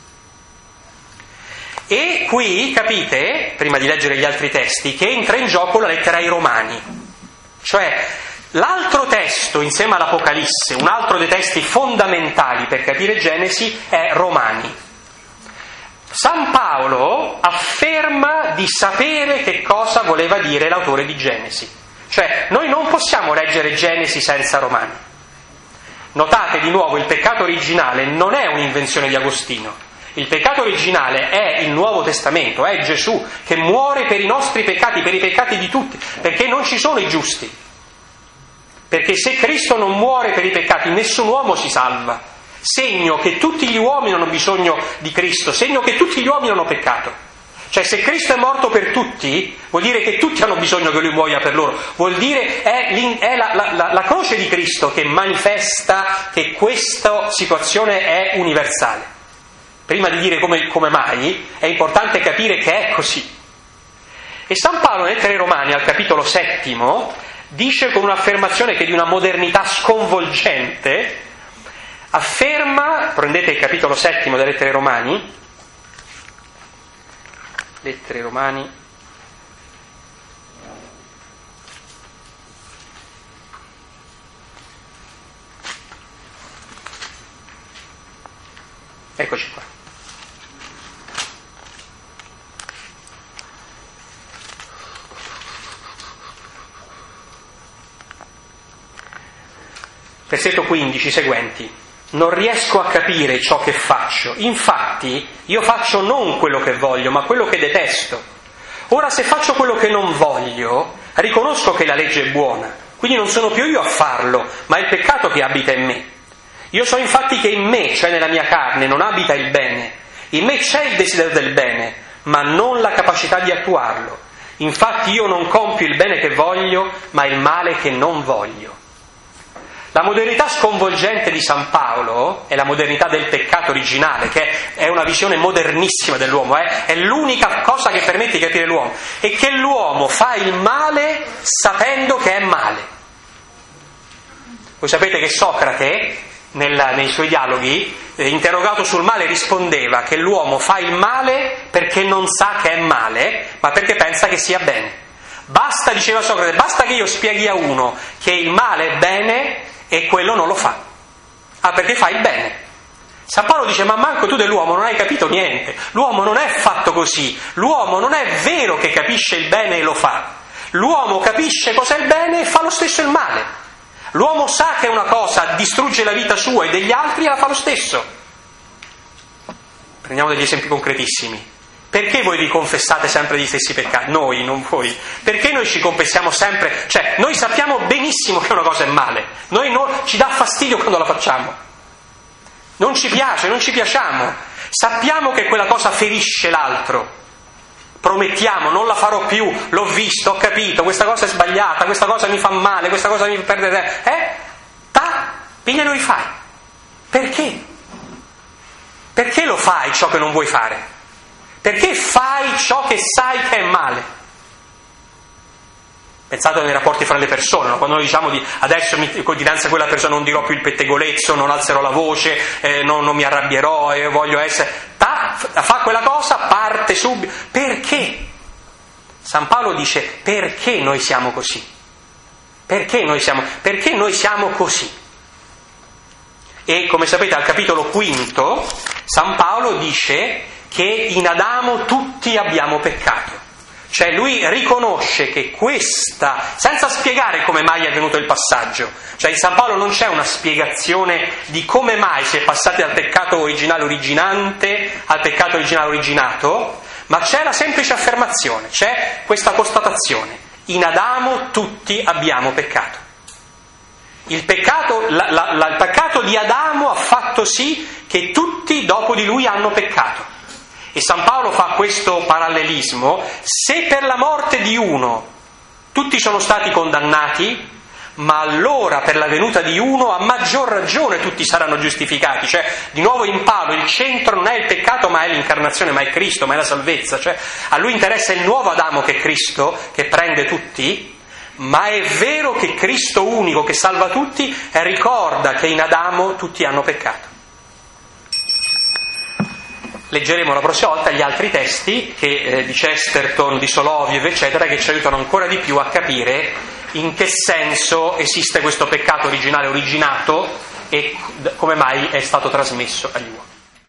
E qui capite, prima di leggere gli altri testi, che entra in gioco la lettera ai Romani. Cioè, l'altro testo, insieme all'Apocalisse, un altro dei testi fondamentali per capire Genesi, è Romani. San Paolo afferma di sapere che cosa voleva dire l'autore di Genesi. Cioè, noi non possiamo leggere Genesi senza Romani. Notate di nuovo, il peccato originale non è un'invenzione di Agostino. Il peccato originale è il Nuovo Testamento, è Gesù che muore per i nostri peccati, per i peccati di tutti, perché non ci sono i giusti. Perché se Cristo non muore per i peccati, nessun uomo si salva. Segno che tutti gli uomini hanno bisogno di Cristo, segno che tutti gli uomini hanno peccato. Cioè se Cristo è morto per tutti, vuol dire che tutti hanno bisogno che Lui muoia per loro. Vuol dire è, è la, la, la, la croce di Cristo che manifesta che questa situazione è universale. Prima di dire come, come mai, è importante capire che è così. E San Paolo nel Lettere ai Romani, al capitolo settimo, dice con un'affermazione che è di una modernità sconvolgente, afferma, prendete il capitolo settimo delle Lettere ai Romani, Lettere ai Romani, eccoci qua. Versetto quindici, seguenti. Non riesco a capire ciò che faccio. Infatti, io faccio non quello che voglio, ma quello che detesto. Ora, se faccio quello che non voglio, riconosco che la legge è buona. Quindi non sono più io a farlo, ma è il peccato che abita in me. Io so infatti che in me, cioè nella mia carne, non abita il bene. In me c'è il desiderio del bene, ma non la capacità di attuarlo. Infatti io non compio il bene che voglio, ma il male che non voglio. La modernità sconvolgente di San Paolo è la modernità del peccato originale, che è una visione modernissima dell'uomo, eh? È l'unica cosa che permette di capire l'uomo, e che l'uomo fa il male sapendo che è male. Voi sapete che Socrate, nella, nei suoi dialoghi, eh, interrogato sul male, rispondeva che l'uomo fa il male perché non sa che è male, ma perché pensa che sia bene. Basta, diceva Socrate, basta che io spieghi a uno che il male è bene e quello non lo fa. Ah, perché fa il bene. San Paolo dice, ma manco tu dell'uomo non hai capito niente. L'uomo non è fatto così. L'uomo non è vero che capisce il bene e lo fa. L'uomo capisce cos'è il bene e fa lo stesso il male. L'uomo sa che una cosa distrugge la vita sua e degli altri e la fa lo stesso. Prendiamo degli esempi concretissimi. Perché voi vi confessate sempre gli stessi peccati? Noi, non voi. Perché noi ci confessiamo sempre? Cioè, noi sappiamo benissimo che una cosa è male. Noi non, ci dà fastidio quando la facciamo. Non ci piace, non ci piacciamo. Sappiamo che quella cosa ferisce l'altro. Promettiamo, non la farò più, l'ho visto, ho capito, questa cosa è sbagliata, questa cosa mi fa male, questa cosa mi perde tempo. Eh? Ta, piglia e lo rifai. Perché? Perché lo fai ciò che non vuoi fare? Perché fai ciò che sai che è male? Pensate nei rapporti fra le persone, no? Quando noi diciamo di adesso mi, dinanzi a quella persona non dirò più il pettegolezzo, non alzerò la voce, eh, non, non mi arrabbierò, eh, voglio essere... Ta, fa quella cosa, parte subito. Perché? San Paolo dice perché noi siamo così? Perché noi siamo, perché noi siamo così? E come sapete al capitolo quinto San Paolo dice che in Adamo tutti abbiamo peccato. Cioè lui riconosce che questa, senza spiegare come mai è avvenuto il passaggio, cioè in San Paolo non c'è una spiegazione di come mai si è passati dal peccato originale originante al peccato originale originato, ma c'è la semplice affermazione, c'è questa constatazione: in Adamo tutti abbiamo peccato. Il peccato, la, la, la, il peccato di Adamo ha fatto sì che tutti dopo di lui hanno peccato. E San Paolo fa questo parallelismo: se per la morte di uno tutti sono stati condannati, ma allora per la venuta di uno a maggior ragione tutti saranno giustificati. Cioè, di nuovo in Paolo il centro non è il peccato, ma è l'incarnazione, ma è Cristo, ma è la salvezza. Cioè, a lui interessa il nuovo Adamo che è Cristo, che prende tutti, ma è vero che Cristo unico che salva tutti ricorda che in Adamo tutti hanno peccato. Leggeremo la prossima volta gli altri testi che, eh, di Chesterton, di Soloviev, eccetera, che ci aiutano ancora di più a capire in che senso esiste questo peccato originale originato e come mai è stato trasmesso agli uomini.